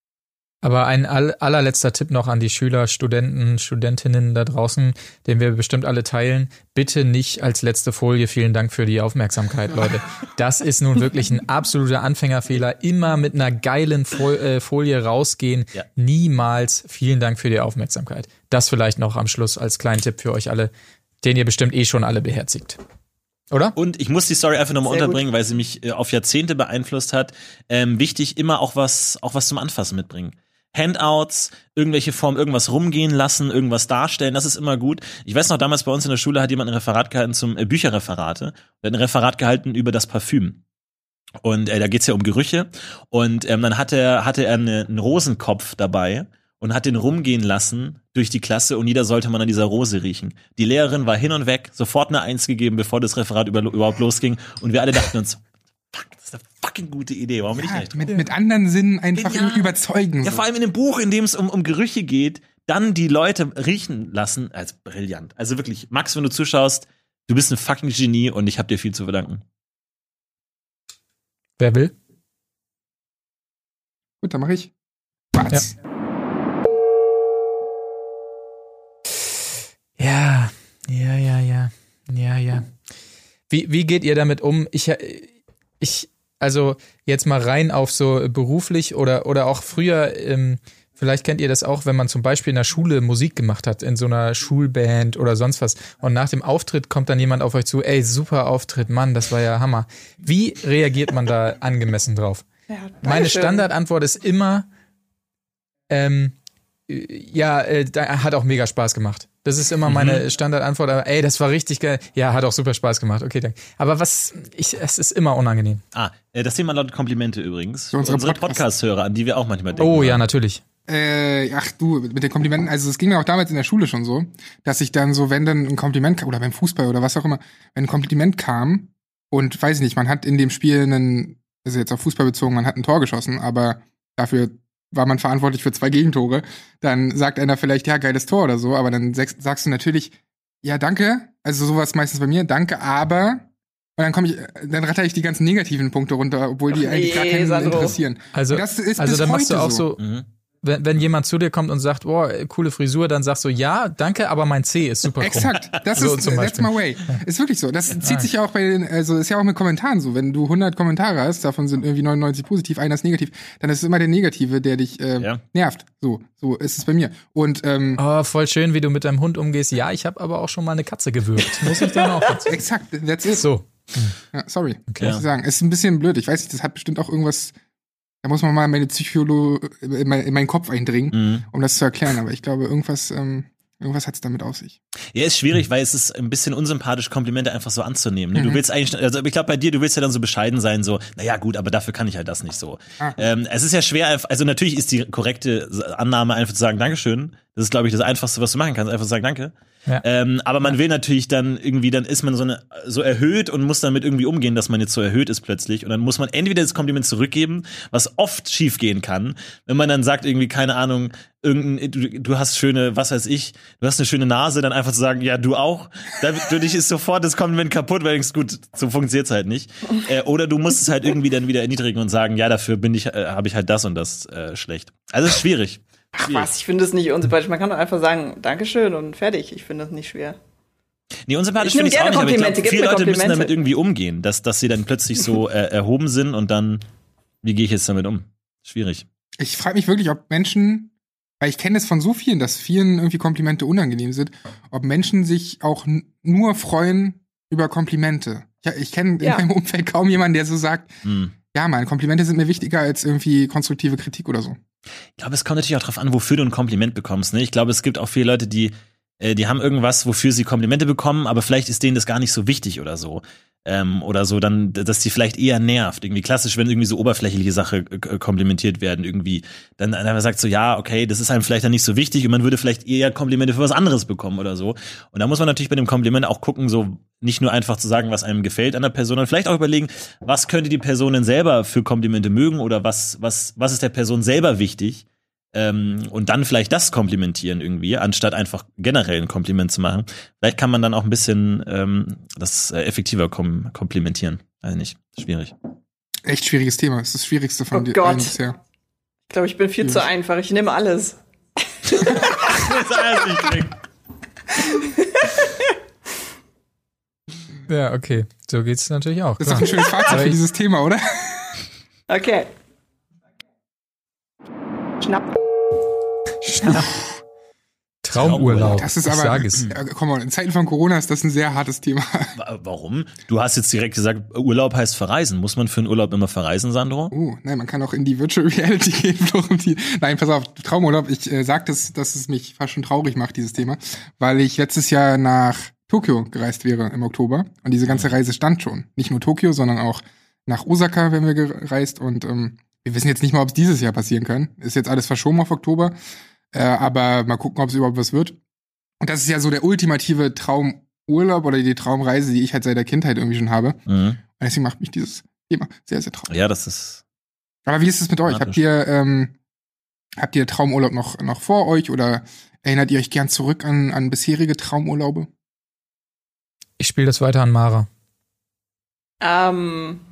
Speaker 5: Aber ein all- allerletzter Tipp noch an die Schüler, Studenten, Studentinnen da draußen, den wir bestimmt alle teilen. Bitte nicht als letzte Folie. Vielen Dank für die Aufmerksamkeit, Leute. Das ist nun wirklich ein absoluter Anfängerfehler. Immer mit einer geilen Fol- äh, Folie rausgehen. Ja. Niemals vielen Dank für die Aufmerksamkeit. Das vielleicht noch am Schluss als kleinen Tipp für euch alle, den ihr bestimmt eh schon alle beherzigt. Oder?
Speaker 2: Und ich muss die Story einfach nochmal unterbringen, gut. weil sie mich äh, auf Jahrzehnte beeinflusst hat. Ähm, wichtig, immer auch was, auch was zum Anfassen mitbringen. Handouts, irgendwelche Formen, irgendwas rumgehen lassen, irgendwas darstellen, das ist immer gut. Ich weiß noch, damals bei uns in der Schule hat jemand ein Referat gehalten zum äh, Bücherreferate. Der hat ein Referat gehalten über das Parfüm. Und äh, da geht's ja um Gerüche. Und ähm, dann hatte er, hatte er eine, einen Rosenkopf dabei und hat den rumgehen lassen durch die Klasse und jeder sollte man an dieser Rose riechen. Die Lehrerin war hin und weg, sofort eine Eins gegeben, bevor das Referat über, überhaupt losging. Und wir alle dachten uns, fuck, das ist eine fucking gute Idee. Warum bin
Speaker 3: ja,
Speaker 2: ich nicht?
Speaker 3: Mit, mit anderen Sinnen einfach ja. überzeugen.
Speaker 2: Ja,
Speaker 3: so.
Speaker 2: vor allem in dem Buch, in dem es um, um Gerüche geht, dann die Leute riechen lassen, als brillant. Also wirklich, Max, wenn du zuschaust, du bist ein fucking Genie und ich hab dir viel zu verdanken.
Speaker 5: Wer will?
Speaker 3: Gut, dann mache ich. Was?
Speaker 5: Ja. ja, ja, ja, ja, ja. Wie, wie geht ihr damit um? Ich, ich, also jetzt mal rein auf so beruflich oder, oder auch früher, ähm, vielleicht kennt ihr das auch, wenn man zum Beispiel in der Schule Musik gemacht hat, in so einer Schulband oder sonst was. Und nach dem Auftritt kommt dann jemand auf euch zu, ey, super Auftritt, Mann, das war ja Hammer. Wie reagiert man da angemessen drauf? Ja, meine Standardantwort ist immer, ähm, ja, äh, da hat auch mega Spaß gemacht. Das ist immer meine mhm. Standardantwort, aber ey, das war richtig geil. Ja, hat auch super Spaß gemacht. Okay, danke. Aber was, ich, es ist immer unangenehm.
Speaker 2: Ah, das Thema lautet Komplimente übrigens.
Speaker 3: Für unsere,
Speaker 2: unsere Podcast-Hörer, an die wir auch manchmal denken.
Speaker 5: Oh ja, natürlich.
Speaker 3: Äh, ach du, mit den Komplimenten, also es ging mir auch damals in der Schule schon so, dass ich dann so, wenn dann ein Kompliment kam, oder beim Fußball oder was auch immer, wenn ein Kompliment kam und, weiß ich nicht, man hat in dem Spiel einen, also jetzt auf Fußball bezogen, man hat ein Tor geschossen, aber dafür war man verantwortlich für zwei Gegentore, dann sagt einer vielleicht, ja, geiles Tor oder so, aber dann sagst du natürlich, ja, danke, also sowas meistens bei mir, danke, aber, und dann komme ich, dann ratter ich die ganzen negativen Punkte runter, obwohl die eigentlich gar keinen interessieren.
Speaker 5: Also,
Speaker 3: das ist
Speaker 5: also
Speaker 3: bis
Speaker 5: dann machst du auch
Speaker 3: so.
Speaker 5: so, mhm. wenn, wenn jemand zu dir kommt und sagt, oh, coole Frisur, dann sagst du, ja, danke, aber mein C ist super krumm.
Speaker 3: Exakt, das
Speaker 5: So
Speaker 3: ist,
Speaker 5: zum
Speaker 3: that's
Speaker 5: Beispiel.
Speaker 3: my way. Ist wirklich so. Das zieht sich ja auch bei den, also ist ja auch mit Kommentaren so. Wenn du hundert Kommentare hast, davon sind irgendwie neunundneunzig positiv, einer ist negativ, dann ist es immer der Negative, der dich äh,
Speaker 2: Ja.
Speaker 3: nervt. So, so ist es bei mir. Und ähm,
Speaker 5: Oh, voll schön, wie du mit deinem Hund umgehst. Ja, ich habe aber auch schon mal eine Katze gewürgt. Muss ich dann auch dazu.
Speaker 3: exakt, that's it.
Speaker 5: So.
Speaker 3: Ja, sorry,
Speaker 5: Okay.
Speaker 3: muss ich sagen. Es ist ein bisschen blöd. Ich weiß nicht, das hat bestimmt auch irgendwas. Da muss man mal in meine Psycholo in, mein, in meinen Kopf eindringen,
Speaker 2: Mhm.
Speaker 3: um das zu erklären. Aber ich glaube, irgendwas, ähm, irgendwas hat es damit auf sich.
Speaker 2: Ja, ist schwierig, weil es ist ein bisschen unsympathisch, Komplimente einfach so anzunehmen. Ne? Du
Speaker 3: Mhm.
Speaker 2: willst eigentlich, also ich glaube bei dir, du willst ja dann so bescheiden sein, so, naja gut, aber dafür kann ich halt das nicht so.
Speaker 3: Ah.
Speaker 2: Ähm, es ist ja schwer, also natürlich ist die korrekte Annahme einfach zu sagen, Dankeschön. Das ist, glaube ich, das Einfachste, was du machen kannst, einfach zu sagen, danke.
Speaker 5: Ja.
Speaker 2: Ähm, aber man will natürlich dann irgendwie, dann ist man so eine so erhöht und muss damit irgendwie umgehen, dass man jetzt so erhöht ist plötzlich. Und dann muss man entweder das Kompliment zurückgeben, was oft schief gehen kann, wenn man dann sagt irgendwie, keine Ahnung, irgendein, du, du hast schöne, was weiß ich, du hast eine schöne Nase, dann einfach zu sagen, ja, du auch. Dann, für dich ist sofort das Kompliment kaputt, weil du denkst, gut, so funktioniert's halt nicht. Äh, oder du musst es halt irgendwie dann wieder erniedrigen und sagen, ja, dafür bin ich, äh, habe ich halt das und das äh, schlecht. Also es ist schwierig.
Speaker 4: Ach was, ich finde es nicht unsympathisch. Man kann doch einfach sagen, Dankeschön und fertig. Ich finde das nicht schwer.
Speaker 2: Nee, unsympathisch
Speaker 4: Ich nehm
Speaker 2: finde ich auch nicht,
Speaker 4: gerne
Speaker 2: aber ich glaube,
Speaker 4: Komplimente, gib
Speaker 2: viele
Speaker 4: mir
Speaker 2: Leute müssen
Speaker 4: Komplimente.
Speaker 2: damit irgendwie umgehen, dass, dass sie dann plötzlich so äh, erhoben sind und dann, wie gehe ich jetzt damit um? Schwierig.
Speaker 3: Ich frage mich wirklich, ob Menschen, weil ich kenne es von so vielen, dass vielen irgendwie Komplimente unangenehm sind, ob Menschen sich auch n- nur freuen über Komplimente. Ja, ich kenne
Speaker 4: Ja.
Speaker 3: in meinem Umfeld kaum jemanden, der so sagt,
Speaker 2: Hm.
Speaker 3: ja, Mann, Komplimente sind mir wichtiger als irgendwie konstruktive Kritik oder so.
Speaker 2: Ich glaube, es kommt natürlich auch drauf an, wofür du ein Kompliment bekommst. Ne? Ich glaube, es gibt auch viele Leute, die, äh, die haben irgendwas, wofür sie Komplimente bekommen, aber vielleicht ist denen das gar nicht so wichtig oder so. Ähm, oder so, dann, dass die vielleicht eher nervt. Irgendwie klassisch, wenn irgendwie so oberflächliche Sachen äh, komplimentiert werden, irgendwie. Dann, dann sagt so, ja, okay, das ist einem vielleicht dann nicht so wichtig und man würde vielleicht eher Komplimente für was anderes bekommen oder so. Und da muss man natürlich bei dem Kompliment auch gucken, so nicht nur einfach zu sagen, was einem gefällt an der Person, sondern vielleicht auch überlegen, was könnte die Person denn selber für Komplimente mögen oder was, was, was ist der Person selber wichtig? Ähm, und dann vielleicht das komplimentieren irgendwie, anstatt einfach generell ein Kompliment zu machen. Vielleicht kann man dann auch ein bisschen ähm, das äh, effektiver kom komplimentieren. Also nicht, schwierig.
Speaker 3: Echt schwieriges Thema. Das ist das Schwierigste von
Speaker 4: Oh
Speaker 3: dir
Speaker 4: Gott.
Speaker 3: allen bisher.
Speaker 4: Ich glaube, ich bin viel zu einfach. Ich nehme alles.
Speaker 2: Das ist alles nicht drin.
Speaker 5: Ja, okay. So geht's natürlich auch.
Speaker 3: Das ist doch
Speaker 5: klar.
Speaker 3: ein schönes Fazit
Speaker 5: Aber
Speaker 3: für
Speaker 5: ich-
Speaker 3: dieses Thema, oder?
Speaker 4: Okay. Schnapp.
Speaker 5: Traumurlaub.
Speaker 3: Das ist
Speaker 5: ich
Speaker 3: aber,
Speaker 5: sag es.
Speaker 3: äh, komm mal, in Zeiten von Corona ist das ein sehr hartes Thema.
Speaker 2: Wa- Warum? Du hast jetzt direkt gesagt, Urlaub heißt verreisen. Muss man für einen Urlaub immer verreisen, Sandro?
Speaker 3: Oh, nein, man kann auch in die Virtual Reality gehen, Florentin. Nein, pass auf, Traumurlaub. Ich äh, sag das, dass es mich fast schon traurig macht, dieses Thema, weil ich letztes Jahr nach Tokio gereist wäre im Oktober und diese ganze Reise stand schon. Nicht nur Tokio, sondern auch nach Osaka wären wir gereist und ähm, wir wissen jetzt nicht mal, ob es dieses Jahr passieren kann. Ist jetzt alles verschoben auf Oktober, äh, aber mal gucken, ob es überhaupt was wird. Und das ist ja so der ultimative Traumurlaub oder die Traumreise, die ich halt seit der Kindheit irgendwie schon habe.
Speaker 2: Mhm.
Speaker 3: Und deswegen macht mich dieses Thema sehr, sehr traurig.
Speaker 2: Ja, das ist.
Speaker 3: Aber wie ist es mit euch? Habt ihr, ähm, habt ihr Traumurlaub noch, noch vor euch oder erinnert ihr euch gern zurück an, an bisherige Traumurlaube?
Speaker 5: Ich spiele das weiter an Mara.
Speaker 4: Ähm.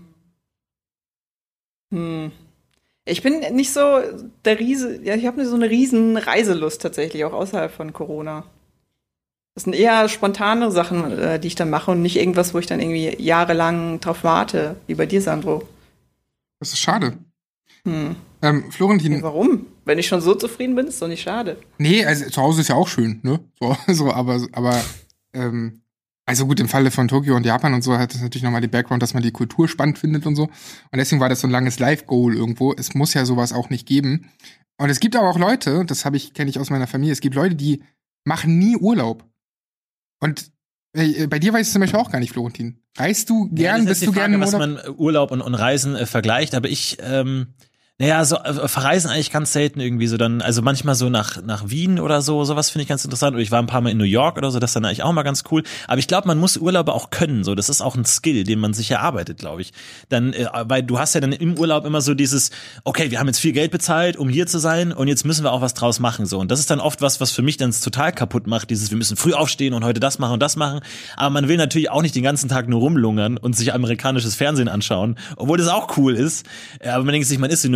Speaker 4: Hm. Ich bin nicht so der Riese, ja, ich habe so eine riesen Reiselust tatsächlich, auch außerhalb von Corona. Das sind eher spontane Sachen, äh, die ich dann mache und nicht irgendwas, wo ich dann irgendwie jahrelang drauf warte, wie bei dir, Sandro.
Speaker 3: Das ist schade.
Speaker 4: Hm.
Speaker 3: Ähm, Florentin,
Speaker 4: Warum? Wenn ich schon so zufrieden bin, ist doch nicht schade.
Speaker 3: nee, also zu Hause ist ja auch schön, ne? So, so aber, aber, ähm, also gut, im Falle von Tokio und Japan und so hat es natürlich nochmal den Background, dass man die Kultur spannend findet und so. Und deswegen war das so ein langes Life-Goal irgendwo. Es muss ja sowas auch nicht geben. Und es gibt aber auch Leute, das habe ich, kenne ich aus meiner Familie, es gibt Leute, die machen nie Urlaub. Und äh, bei dir weiß ich zum Beispiel auch gar nicht, Florentin. Reist du gern,
Speaker 2: ja, das
Speaker 3: bist
Speaker 2: ist
Speaker 3: du
Speaker 2: die
Speaker 3: gern
Speaker 2: Frage,
Speaker 3: im
Speaker 2: was
Speaker 3: Urlaub?
Speaker 2: man Urlaub und, und Reisen äh, vergleicht, aber ich, ähm, naja, so äh, verreisen eigentlich ganz selten irgendwie so dann, also manchmal so nach nach Wien oder so, sowas finde ich ganz interessant. Oder ich war ein paar Mal in New York oder so, das ist dann eigentlich auch mal ganz cool. Aber ich glaube, man muss Urlaube auch können, so, das ist auch ein Skill, den man sich erarbeitet, glaube ich. Dann, äh, weil du hast ja dann im Urlaub immer so dieses, okay, wir haben jetzt viel Geld bezahlt, um hier zu sein, und jetzt müssen wir auch was draus machen, so. Und das ist dann oft was, was für mich dann total kaputt macht, dieses, wir müssen früh aufstehen und heute das machen und das machen. Aber man will natürlich auch nicht den ganzen Tag nur rumlungern und sich amerikanisches Fernsehen anschauen, obwohl das auch cool ist. Aber man denkt sich, man ist in New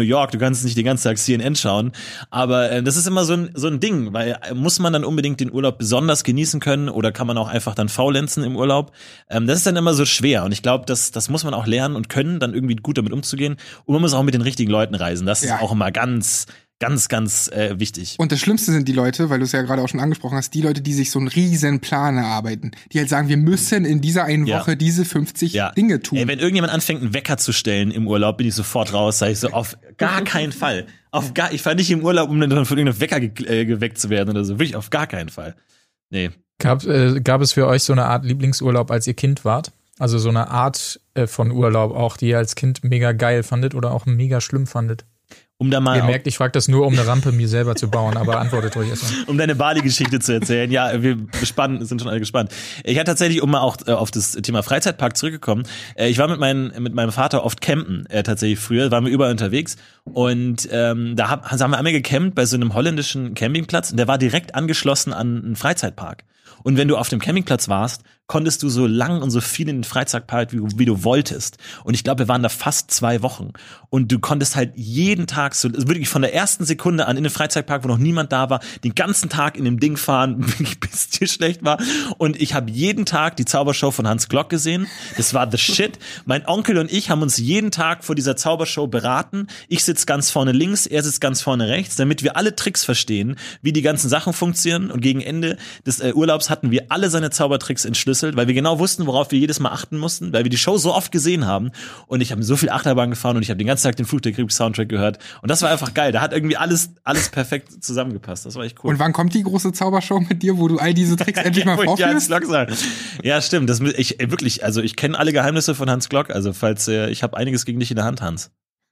Speaker 2: York, du kannst nicht den ganzen Tag C N N schauen. Aber äh, das ist immer so ein, so ein Ding, weil äh, muss man dann unbedingt den Urlaub besonders genießen können oder kann man auch einfach dann faulenzen im Urlaub? Ähm, das ist dann immer so schwer. Und ich glaube, das, das muss man auch lernen und können, dann irgendwie gut damit umzugehen. Und man muss auch mit den richtigen Leuten reisen. Das
Speaker 3: Ja.
Speaker 2: ist auch immer ganz, ganz, ganz äh, wichtig.
Speaker 3: Und das Schlimmste sind die Leute, weil du es ja gerade auch schon angesprochen hast, die Leute, die sich so einen riesen Plan erarbeiten. Die halt sagen, wir müssen in dieser einen
Speaker 2: Ja.
Speaker 3: Woche diese fünfzig
Speaker 2: Ja.
Speaker 3: Dinge tun.
Speaker 2: Ey, wenn irgendjemand anfängt, einen Wecker zu stellen im Urlaub, bin ich sofort raus. Sag ich so, auf gar keinen Fall. Auf gar, ich fahre nicht im Urlaub, um dann von irgendeinem Wecker ge äh, geweckt zu werden oder so. Wirklich auf gar keinen Fall. Nee.
Speaker 5: Gab, äh, gab es für euch so eine Art Lieblingsurlaub, als ihr Kind wart? Also so eine Art äh, von Urlaub auch, die ihr als Kind mega geil fandet oder auch mega schlimm fandet?
Speaker 2: Um da mal
Speaker 5: Ihr
Speaker 2: auch,
Speaker 5: merkt, ich frage das nur, um eine Rampe mir selber zu bauen, aber antwortet ruhig erstmal.
Speaker 2: um deine Bali-Geschichte zu erzählen. Ja, wir gespannt, sind schon alle gespannt. Ich hatte tatsächlich, um mal auch äh, auf das Thema Freizeitpark zurückgekommen, äh, ich war mit, mein, mit meinem Vater oft campen, äh, tatsächlich früher, waren wir überall unterwegs und ähm, da hab, haben wir einmal gecampt bei so einem holländischen Campingplatz und der war direkt angeschlossen an einen Freizeitpark. Und wenn du auf dem Campingplatz warst, konntest du so lang und so viel in den Freizeitpark, wie, wie du wolltest. Und ich glaube, wir waren da fast zwei Wochen. Und du konntest halt jeden Tag so, also wirklich von der ersten Sekunde an in den Freizeitpark, wo noch niemand da war, den ganzen Tag in dem Ding fahren, bis dir schlecht war. Und ich habe jeden Tag die Zaubershow von Hans Glock gesehen. Das war the shit. Mein Onkel und ich haben uns jeden Tag vor dieser Zaubershow beraten. Ich sitze ganz vorne links, er sitzt ganz vorne rechts, damit wir alle Tricks verstehen, wie die ganzen Sachen funktionieren. Und gegen Ende des äh, Urlaubs hatten wir alle seine Zaubertricks entschlüsselt, weil wir genau wussten, worauf wir jedes Mal achten mussten, weil wir die Show so oft gesehen haben. Und ich habe so viel Achterbahn gefahren und ich habe den ganzen Tag den Fluch der Karibik Soundtrack gehört. Und das war einfach geil. Da hat irgendwie alles, alles perfekt zusammengepasst. Das war echt cool.
Speaker 3: Und wann kommt die große Zaubershow mit dir, wo du all diese Tricks endlich mal
Speaker 2: Wo ich die Hans
Speaker 3: vorführst?
Speaker 2: Glock sage. Ja, stimmt. Das, ich äh, wirklich, also ich kenne alle Geheimnisse von Hans Glock. Also falls äh, ich habe einiges gegen dich in der Hand, Hans.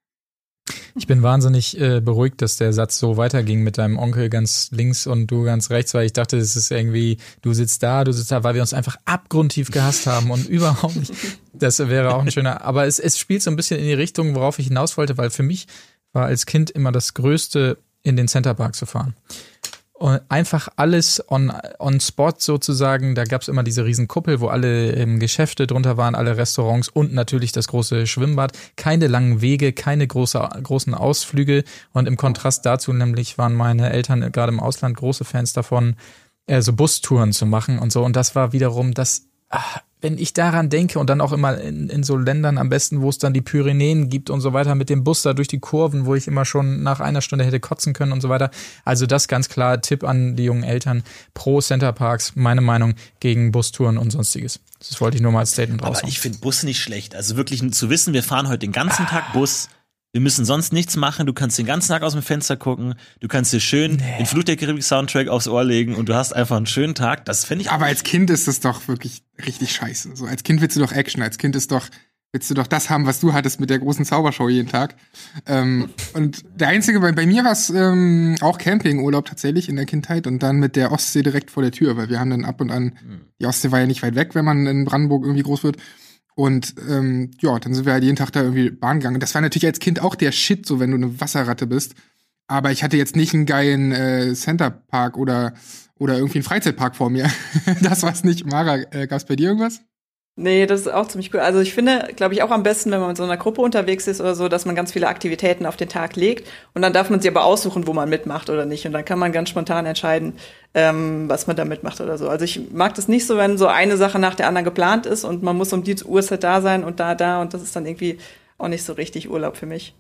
Speaker 5: Ich bin wahnsinnig äh, beruhigt, dass der Satz so weiterging mit deinem Onkel ganz links und du ganz rechts, weil ich dachte, es ist irgendwie, du sitzt da, du sitzt da, weil wir uns einfach abgrundtief gehasst haben und überhaupt nicht. Das wäre auch ein schöner, aber es, es spielt so ein bisschen in die Richtung, worauf ich hinaus wollte, weil für mich war als Kind immer das Größte, in den Centerpark zu fahren. Und einfach alles on, on spot sozusagen. Da gab's immer diese riesen Kuppel, wo alle ähm, Geschäfte drunter waren, alle Restaurants und natürlich das große Schwimmbad. Keine langen Wege, keine große, großen Ausflüge. Und im Kontrast dazu nämlich waren meine Eltern gerade im Ausland große Fans davon, äh, so Bustouren zu machen und so. Und das war wiederum das, ach, wenn ich daran denke und dann auch immer in, in so Ländern am besten, wo es dann die Pyrenäen gibt und so weiter, mit dem Bus da durch die Kurven, wo ich immer schon nach einer Stunde hätte kotzen können und so weiter. Also das ganz klar Tipp an die jungen Eltern pro Centerparks, meine Meinung, gegen Bustouren und sonstiges. Das wollte ich nur mal als Statement raushauen.
Speaker 2: Aber ich finde Bus nicht schlecht. Also wirklich zu wissen, wir fahren heute den ganzen Tag Bus. Wir müssen sonst nichts machen. Du kannst den ganzen Tag aus dem Fenster gucken. Du kannst dir schön nee. den Fluch der Karibik Soundtrack aufs Ohr legen und du hast einfach einen schönen Tag. Das finde ich.
Speaker 3: Aber als Kind ist das doch wirklich richtig scheiße. So, als Kind willst du doch Action. Als Kind ist doch, willst du doch das haben, was du hattest mit der großen Zaubershow jeden Tag. Ähm, und der einzige, bei, bei mir war es ähm, auch Campingurlaub tatsächlich in der Kindheit und dann mit der Ostsee direkt vor der Tür, weil wir haben dann ab und an, die Ostsee war ja nicht weit weg, wenn man in Brandenburg irgendwie groß wird. Und ähm, ja, dann sind wir halt jeden Tag da irgendwie Bahn gegangen. Und das war natürlich als Kind auch der Shit, so wenn du eine Wasserratte bist. Aber ich hatte jetzt nicht einen geilen äh, Centerpark oder oder irgendwie einen Freizeitpark vor mir. Das war's nicht. Mara, äh, gab's bei dir irgendwas?
Speaker 4: Nee, das ist auch ziemlich cool. Also ich finde, glaube ich, auch am besten, wenn man mit so einer Gruppe unterwegs ist oder so, dass man ganz viele Aktivitäten auf den Tag legt und dann darf man sich aber aussuchen, wo man mitmacht oder nicht. Und dann kann man ganz spontan entscheiden, ähm, was man da mitmacht oder so. Also ich mag das nicht so, wenn so eine Sache nach der anderen geplant ist und man muss um die Uhrzeit da sein und da, da und das ist dann irgendwie auch nicht so richtig Urlaub für mich.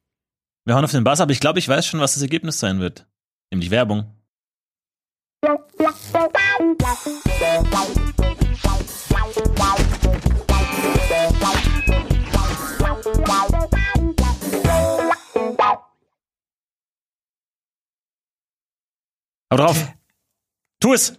Speaker 2: Wir hauen auf den Bass, aber ich glaube, ich weiß schon, was das Ergebnis sein wird. Nämlich Werbung. Hau drauf. Tu es.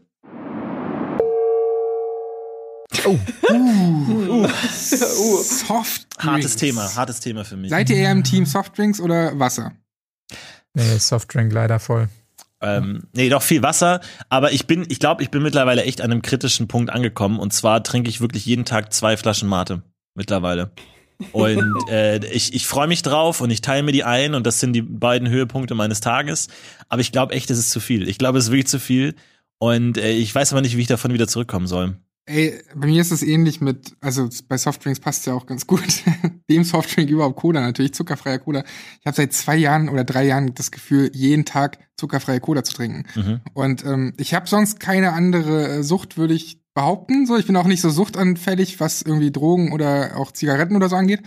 Speaker 3: Oh. Uh. uh. Softdrinks.
Speaker 2: Hartes Thema, hartes Thema für mich.
Speaker 3: Seid ihr eher im Team Softdrinks oder Wasser?
Speaker 5: Nee, Softdrink leider voll.
Speaker 2: Ähm, nee, doch viel Wasser, aber ich bin, ich glaube, ich bin mittlerweile echt an einem kritischen Punkt angekommen und zwar trinke ich wirklich jeden Tag zwei Flaschen Mate mittlerweile. Und äh, ich, ich freue mich drauf und ich teile mir die ein und das sind die beiden Höhepunkte meines Tages, aber ich glaube echt, es ist zu viel. Ich glaube, es ist wirklich zu viel und äh, ich weiß aber nicht, wie ich davon wieder zurückkommen soll.
Speaker 3: Ey, bei mir ist es ähnlich mit, also bei Softdrinks passt ja auch ganz gut. Dem Softdrink überhaupt Cola, natürlich zuckerfreier Cola. Ich habe seit zwei Jahren oder drei Jahren das Gefühl, jeden Tag zuckerfreie Cola zu trinken. Mhm. Und ähm, ich habe sonst keine andere äh, Sucht, würde ich behaupten. So, ich bin auch nicht so suchtanfällig, was irgendwie Drogen oder auch Zigaretten oder so angeht.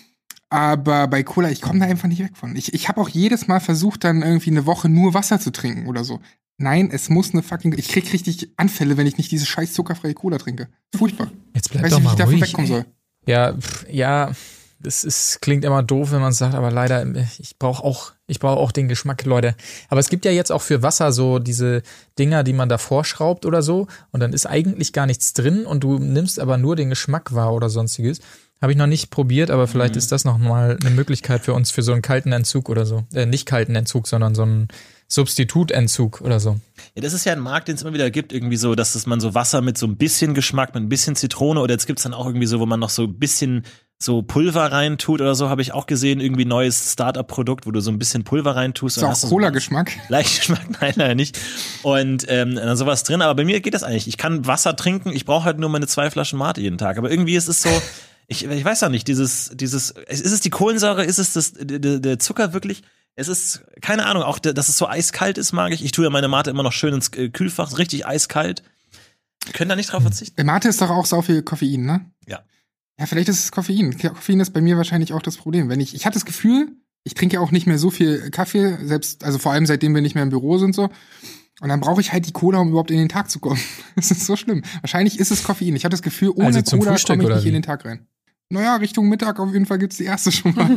Speaker 3: Aber bei Cola, ich komme da einfach nicht weg von. Ich, ich habe auch jedes Mal versucht, dann irgendwie eine Woche nur Wasser zu trinken oder so. Nein, es muss eine fucking. Ich krieg richtig Anfälle, wenn ich nicht diese scheiß zuckerfreie Cola trinke. Furchtbar.
Speaker 5: Jetzt bleib
Speaker 3: Weiß
Speaker 5: doch
Speaker 3: nicht,
Speaker 5: mal
Speaker 3: wie ich davon
Speaker 5: ruhig,
Speaker 3: wegkommen soll.
Speaker 5: Ja, pff, ja, das ist, klingt immer doof, wenn man es sagt, aber leider, ich brauche auch, ich brauche auch den Geschmack, Leute. Aber es gibt ja jetzt auch für Wasser so diese Dinger, die man da vorschraubt oder so, und dann ist eigentlich gar nichts drin und du nimmst aber nur den Geschmack wahr oder sonstiges. Habe ich noch nicht probiert, aber vielleicht mhm. ist das noch mal eine Möglichkeit für uns für so einen kalten Entzug oder so. Äh, nicht kalten Entzug, sondern so einen Substitutentzug oder so.
Speaker 2: Ja, das ist ja ein Markt, den es immer wieder gibt, irgendwie so, dass das man so Wasser mit so ein bisschen Geschmack, mit ein bisschen Zitrone, oder jetzt gibt's dann auch irgendwie so, wo man noch so ein bisschen so Pulver reintut oder so, habe ich auch gesehen, irgendwie neues Startup-Produkt, wo du so ein bisschen Pulver reintust.
Speaker 3: Ist auch Cola-Geschmack?
Speaker 2: Leicht Geschmack, nein, leider nicht. Und ähm, dann sowas drin, aber bei mir geht das eigentlich. Ich kann Wasser trinken, ich brauche halt nur meine zwei Flaschen Mate jeden Tag, aber irgendwie ist es so, ich, ich weiß auch nicht, dieses, dieses, ist es die Kohlensäure, ist es das, der, der Zucker wirklich? Es ist, keine Ahnung, auch, dass es so eiskalt ist, mag ich. Ich tue ja meine Mate immer noch schön ins Kühlfach, richtig eiskalt. Wir können da nicht drauf verzichten.
Speaker 3: Mate ist doch auch so viel Koffein, ne?
Speaker 2: Ja.
Speaker 3: Ja, vielleicht ist es Koffein. Koffein ist bei mir wahrscheinlich auch das Problem. Wenn ich, ich hatte das Gefühl, ich trinke ja auch nicht mehr so viel Kaffee, selbst, also vor allem seitdem wir nicht mehr im Büro sind so. Und dann brauche ich halt die Cola, um überhaupt in den Tag zu kommen. Das ist so schlimm. Wahrscheinlich ist es Koffein. Ich hatte das Gefühl, ohne
Speaker 5: also
Speaker 3: Cola komme ich nicht
Speaker 5: wie?
Speaker 3: in den Tag rein. Naja, Richtung Mittag auf jeden Fall gibt's die erste schon mal.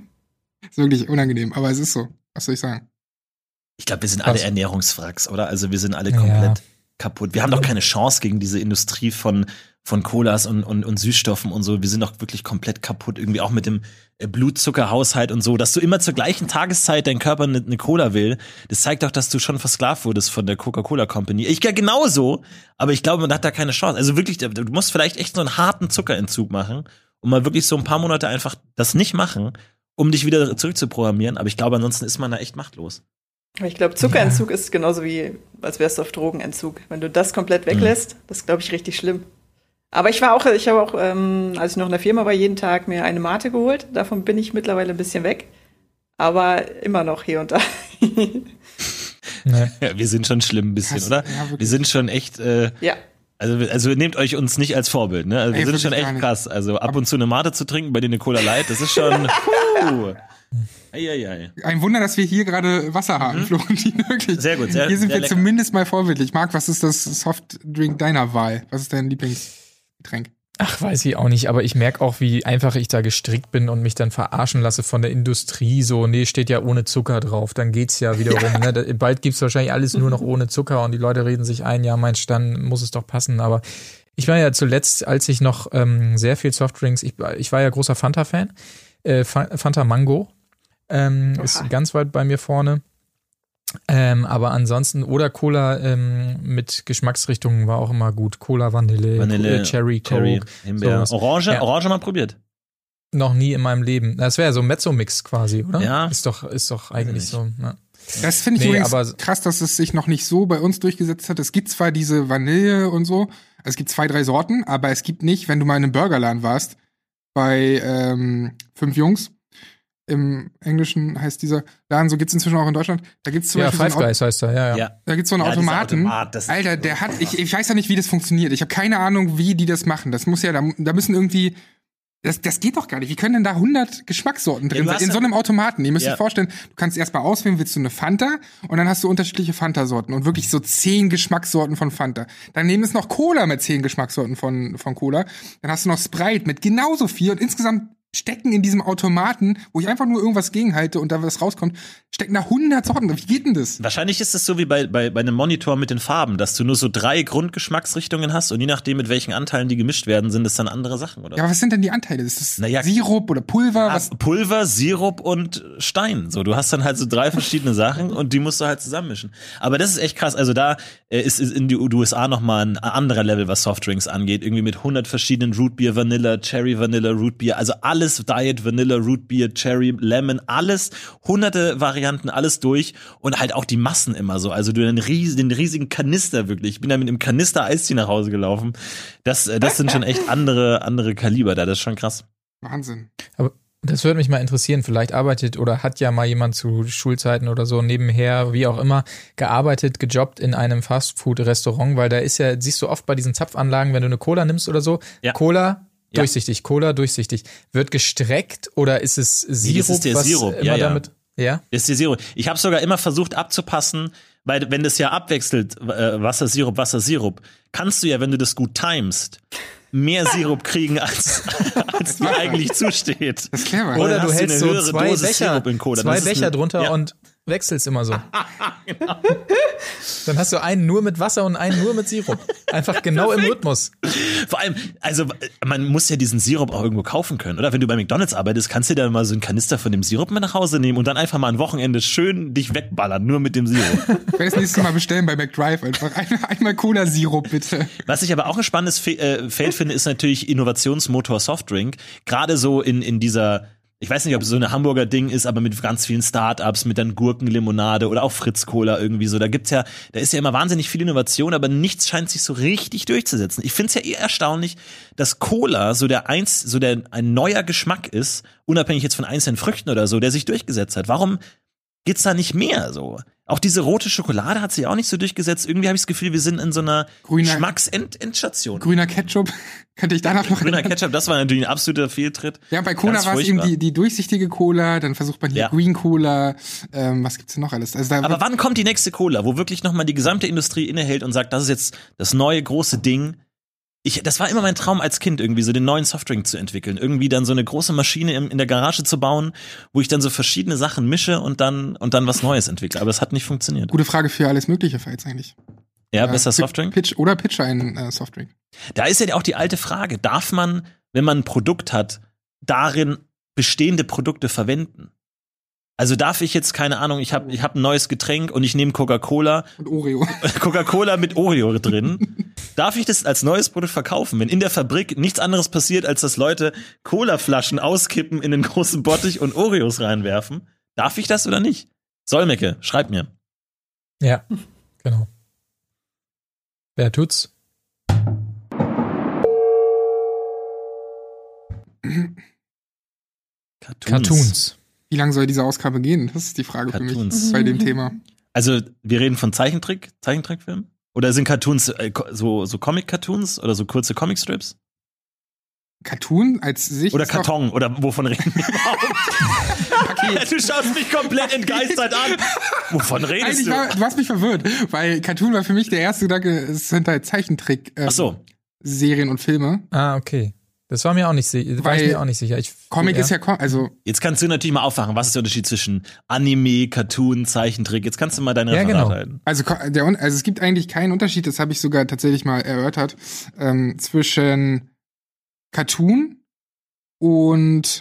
Speaker 3: Ist wirklich unangenehm, aber es ist so. Was soll ich sagen?
Speaker 2: Ich glaube, wir sind alle Ernährungswracks, oder? Also wir sind alle komplett
Speaker 5: ja.
Speaker 2: kaputt. Wir haben doch keine Chance gegen diese Industrie von von Colas und, und, und Süßstoffen und so. Wir sind doch wirklich komplett kaputt. Irgendwie auch mit dem Blutzuckerhaushalt und so. Dass du immer zur gleichen Tageszeit dein Körper eine, eine Cola will, das zeigt doch, dass du schon versklavt wurdest von der Coca-Cola Company. Ich ja genauso, aber ich glaube, man hat da keine Chance. Also wirklich, du musst vielleicht echt so einen harten Zuckerentzug machen und mal wirklich so ein paar Monate einfach das nicht machen, um dich wieder zurückzuprogrammieren. Aber ich glaube, ansonsten ist man da echt machtlos.
Speaker 4: Ich glaube, Zuckerentzug ja. ist genauso wie, als wärst du auf Drogenentzug. Wenn du das komplett weglässt, mhm. das ist, glaube ich, richtig schlimm. Aber ich war auch, ich habe auch, ähm, als ich noch in der Firma war, jeden Tag mir eine Mate geholt. Davon bin ich mittlerweile ein bisschen weg. Aber immer noch hier und da.
Speaker 5: Nee.
Speaker 2: Ja, wir sind schon schlimm ein bisschen,
Speaker 3: Krass,
Speaker 2: oder?
Speaker 3: Ja,
Speaker 2: wir sind schon echt, äh, ja. Also, also nehmt euch uns nicht als Vorbild, ne? Also wir Ey, sind schon echt krass. Also ab und zu eine Mate zu trinken, bei dir eine Cola Light, das ist schon. Puh. Eieiei.
Speaker 3: Ein Wunder, dass wir hier gerade Wasser haben, mhm. Florentin, wirklich.
Speaker 2: Sehr gut, sehr
Speaker 3: Hier sind
Speaker 2: sehr
Speaker 3: wir
Speaker 2: lecker.
Speaker 3: Zumindest mal vorbildlich. Marc, was ist das Softdrink deiner Wahl? Was ist dein Lieblingsgetränk?
Speaker 5: Ach, weiß ich auch nicht, aber ich merke auch, wie einfach ich da gestrickt bin und mich dann verarschen lasse von der Industrie. So, nee, steht ja ohne Zucker drauf, dann geht's ja wiederum. Ja. Ne? Bald gibt's wahrscheinlich alles nur noch ohne Zucker und die Leute reden sich ein, ja, Mensch, dann muss es doch passen. Aber ich war ja zuletzt, als ich noch ähm, sehr viel Softdrinks, ich, ich war ja großer Fanta-Fan, äh, Fanta Mango ähm, ist ganz weit bei mir vorne. Ähm, aber ansonsten, oder Cola ähm, mit Geschmacksrichtungen war auch immer gut. Cola, Vanille,
Speaker 2: Vanille
Speaker 5: Cherry,
Speaker 2: Cherry,
Speaker 5: Coke.
Speaker 2: Himbeer.
Speaker 5: Sowas.
Speaker 2: Orange,
Speaker 5: Ja.
Speaker 2: Orange mal probiert.
Speaker 5: Noch nie in meinem Leben. Das wäre ja so ein Mezzo-Mix quasi, oder?
Speaker 2: Ja.
Speaker 5: Ist doch, ist doch eigentlich so. Ja.
Speaker 3: Das finde ich
Speaker 5: Nee,
Speaker 3: übrigens
Speaker 5: aber-
Speaker 3: krass, dass es sich noch nicht so bei uns durchgesetzt hat. Es gibt zwar diese Vanille und so, es gibt zwei, drei Sorten, aber es gibt nicht, wenn du mal in einem Burgerladen warst, bei ähm, Fünf Jungs, im Englischen heißt dieser Laden, so gibt's inzwischen auch in Deutschland, da gibt's zum
Speaker 5: Ja,
Speaker 3: Beispiel
Speaker 5: Five
Speaker 3: so einen
Speaker 5: Guys heißt er, ja, ja.
Speaker 2: Ja.
Speaker 3: Da gibt's so einen
Speaker 2: Ja, dieser
Speaker 3: Automaten.
Speaker 2: Automat, das ist
Speaker 3: Alter,
Speaker 2: so-
Speaker 3: der hat, ich, ich weiß ja nicht, wie das funktioniert. Ich habe keine Ahnung, wie die das machen. Das muss ja, da, da müssen irgendwie, das, das geht doch gar nicht. Wie können denn da hundert Geschmackssorten drin
Speaker 2: Ja, du
Speaker 3: sein?
Speaker 2: hast
Speaker 3: In
Speaker 2: ja-
Speaker 3: so einem Automaten. Ihr müsst
Speaker 2: Ja.
Speaker 3: euch vorstellen, du kannst erst mal auswählen, willst du eine Fanta? Und dann hast du unterschiedliche Fanta-Sorten und wirklich so zehn Geschmackssorten von Fanta. Daneben ist noch Cola mit zehn Geschmackssorten von, von Cola. Dann hast du noch Sprite mit genauso viel und insgesamt stecken in diesem Automaten, wo ich einfach nur irgendwas gegenhalte und da was rauskommt, stecken da hundert Sorten. Wie geht denn das?
Speaker 2: Wahrscheinlich ist es so wie bei, bei, bei einem Monitor mit den Farben, dass du nur so drei Grundgeschmacksrichtungen hast und je nachdem, mit welchen Anteilen die gemischt werden, sind es dann andere Sachen, oder?
Speaker 3: Ja, aber was sind denn die Anteile? Ist das
Speaker 2: Naja,
Speaker 3: Sirup oder Pulver?
Speaker 2: Ah,
Speaker 3: Was?
Speaker 2: Pulver, Sirup und Stein. So, du hast dann halt so drei verschiedene Sachen und die musst du halt zusammenmischen. Aber das ist echt krass. Also da äh, ist, ist in die U S A noch mal ein anderer Level, was Softdrinks angeht. Irgendwie mit hundert verschiedenen Rootbeer, Vanilla, Cherry Vanilla, Rootbeer. Also alles alles Diet, Vanilla, Root Beer, Cherry, Lemon, alles, hunderte Varianten, alles durch und halt auch die Massen immer so. Also du den riesigen, den riesigen Kanister wirklich. Ich bin da mit einem Kanister Eistee nach Hause gelaufen. Das, das sind schon echt andere, andere Kaliber da. Das ist schon krass.
Speaker 3: Wahnsinn.
Speaker 5: Aber das würde mich mal interessieren. Vielleicht arbeitet oder hat ja mal jemand zu Schulzeiten oder so nebenher, wie auch immer, gearbeitet, gejobbt in einem Fastfood-Restaurant, weil da ist ja, siehst du oft bei diesen Zapfanlagen, wenn du eine Cola nimmst oder so,
Speaker 2: Ja.
Speaker 5: Cola
Speaker 2: Ja.
Speaker 5: durchsichtig, Cola durchsichtig. Wird gestreckt oder ist es Sirup,
Speaker 2: das ist der
Speaker 5: was
Speaker 2: Sirup.
Speaker 5: immer
Speaker 2: Ja, ja.
Speaker 5: damit? Ja.
Speaker 2: Das ist die Sirup. Ich habe sogar immer versucht abzupassen, weil wenn das ja abwechselt, äh, Wasser, Sirup, Wasser, Sirup, kannst du ja, wenn du das gut timest, mehr Sirup kriegen, als, als dir eigentlich zusteht.
Speaker 3: Das ist clever.
Speaker 2: Dann
Speaker 5: Oder du
Speaker 2: hast du
Speaker 5: hältst
Speaker 2: eine
Speaker 5: so
Speaker 2: höhere
Speaker 5: zwei
Speaker 2: Dosis
Speaker 5: Becher,
Speaker 2: Sirup in Cola.
Speaker 5: zwei
Speaker 2: Das ist
Speaker 5: Becher
Speaker 2: eine-
Speaker 5: drunter
Speaker 2: ja.
Speaker 5: und wechselst immer so. Dann hast du einen nur mit Wasser und einen nur mit Sirup. Einfach genau im Rhythmus.
Speaker 2: Vor allem, also man muss ja diesen Sirup auch irgendwo kaufen können, oder? Wenn du bei McDonald's arbeitest, kannst du dir mal so einen Kanister von dem Sirup mit nach Hause nehmen und dann einfach mal ein Wochenende schön dich wegballern, nur mit dem Sirup.
Speaker 3: Ich werde das nächste Mal bestellen bei McDrive einfach. Einmal, einmal Cola-Sirup, bitte.
Speaker 2: Was ich aber auch ein spannendes Fe äh, Feld finde, ist natürlich Innovationsmotor Softdrink. Gerade so in, in dieser, ich weiß nicht, ob es so eine Hamburger Ding ist, aber mit ganz vielen Startups, mit dann Gurkenlimonade oder auch Fritz Cola irgendwie so. Da gibt's ja, da ist ja immer wahnsinnig viel Innovation, aber nichts scheint sich so richtig durchzusetzen. Ich finde es ja eher erstaunlich, dass Cola so der eins, so der ein neuer Geschmack ist, unabhängig jetzt von einzelnen Früchten oder so, der sich durchgesetzt hat. Warum gibt's da nicht mehr so? Auch diese rote Schokolade hat sich auch nicht so durchgesetzt. Irgendwie habe ich das Gefühl, wir sind in so einer
Speaker 3: Grüner-
Speaker 2: Geschmacksendstation.
Speaker 3: Grüner Ketchup. Könnte ich danach noch
Speaker 2: Grüner
Speaker 3: erinnern?
Speaker 2: Ketchup, das war natürlich ein absoluter Fehltritt.
Speaker 3: Ja, bei Cola
Speaker 2: Ganz
Speaker 3: war es eben
Speaker 2: furchtbar.
Speaker 3: die, die durchsichtige Cola, dann versucht man hier
Speaker 2: Ja.
Speaker 3: Green Cola, ähm, was gibt's denn noch alles? Also da
Speaker 2: Aber wann kommt die nächste Cola, wo wirklich nochmal die gesamte Industrie innehält und sagt, das ist jetzt das neue große Ding? Ich, das war immer mein Traum als Kind, irgendwie so den neuen Softdrink zu entwickeln. Irgendwie dann so eine große Maschine in, in der Garage zu bauen, wo ich dann so verschiedene Sachen mische und dann, und dann was Neues entwickle. Aber es hat nicht funktioniert.
Speaker 3: gute Frage für alles Mögliche Fights eigentlich.
Speaker 2: Ja,
Speaker 3: Äh,
Speaker 2: besser
Speaker 3: Pi-
Speaker 2: Softdrink?
Speaker 3: Pitch oder Pitcher ein äh, Softdrink.
Speaker 2: Da ist ja auch die alte Frage, darf man, wenn man ein Produkt hat, darin bestehende Produkte verwenden? Also darf ich jetzt, keine Ahnung, ich habe ich hab ein neues Getränk und ich nehme Coca-Cola,
Speaker 3: Und Oreo.
Speaker 2: Coca-Cola mit Oreo drin. Darf ich das als neues Produkt verkaufen, wenn in der Fabrik nichts anderes passiert, als dass Leute Colaflaschen auskippen in den großen Bottich und Oreos reinwerfen? Darf ich das oder nicht? Solmecke, schreib mir.
Speaker 5: Ja, genau. Wer tut's?
Speaker 2: Cartoons.
Speaker 5: Cartoons.
Speaker 3: Wie lange soll diese Ausgabe gehen? Das ist die Frage für
Speaker 2: Cartoons.
Speaker 3: mich bei dem Thema.
Speaker 2: Also, wir reden von Zeichentrick, Zeichentrickfilmen? Oder sind Cartoons äh, ko- so, so Comic-Cartoons oder so kurze Comicstrips?
Speaker 3: Cartoon als sich
Speaker 2: Oder
Speaker 3: ist doch-
Speaker 2: Karton? Oder wovon reden wir überhaupt? Du schaust mich komplett entgeistert an. Wovon redest
Speaker 3: Eigentlich
Speaker 2: du?
Speaker 3: war, du hast mich verwirrt, weil Cartoon war für mich der erste Gedanke, es sind halt Zeichentrick äh,
Speaker 2: Ach so.
Speaker 3: Serien und Filme.
Speaker 5: Ah, okay. Das war mir auch nicht sicher. War
Speaker 3: Weil
Speaker 5: ich mir auch nicht sicher. Ich,
Speaker 3: Comic
Speaker 5: ja.
Speaker 3: ist ja, Com also
Speaker 2: Jetzt kannst du natürlich mal aufwachen. Was ist der Unterschied zwischen Anime, Cartoon, Zeichentrick? Jetzt kannst du mal deine
Speaker 5: Ja,
Speaker 2: Referat
Speaker 5: genau.
Speaker 2: halten.
Speaker 3: Also, ko- der, Un- also es gibt eigentlich keinen Unterschied, das habe ich sogar tatsächlich mal erörtert, ähm, zwischen Cartoon und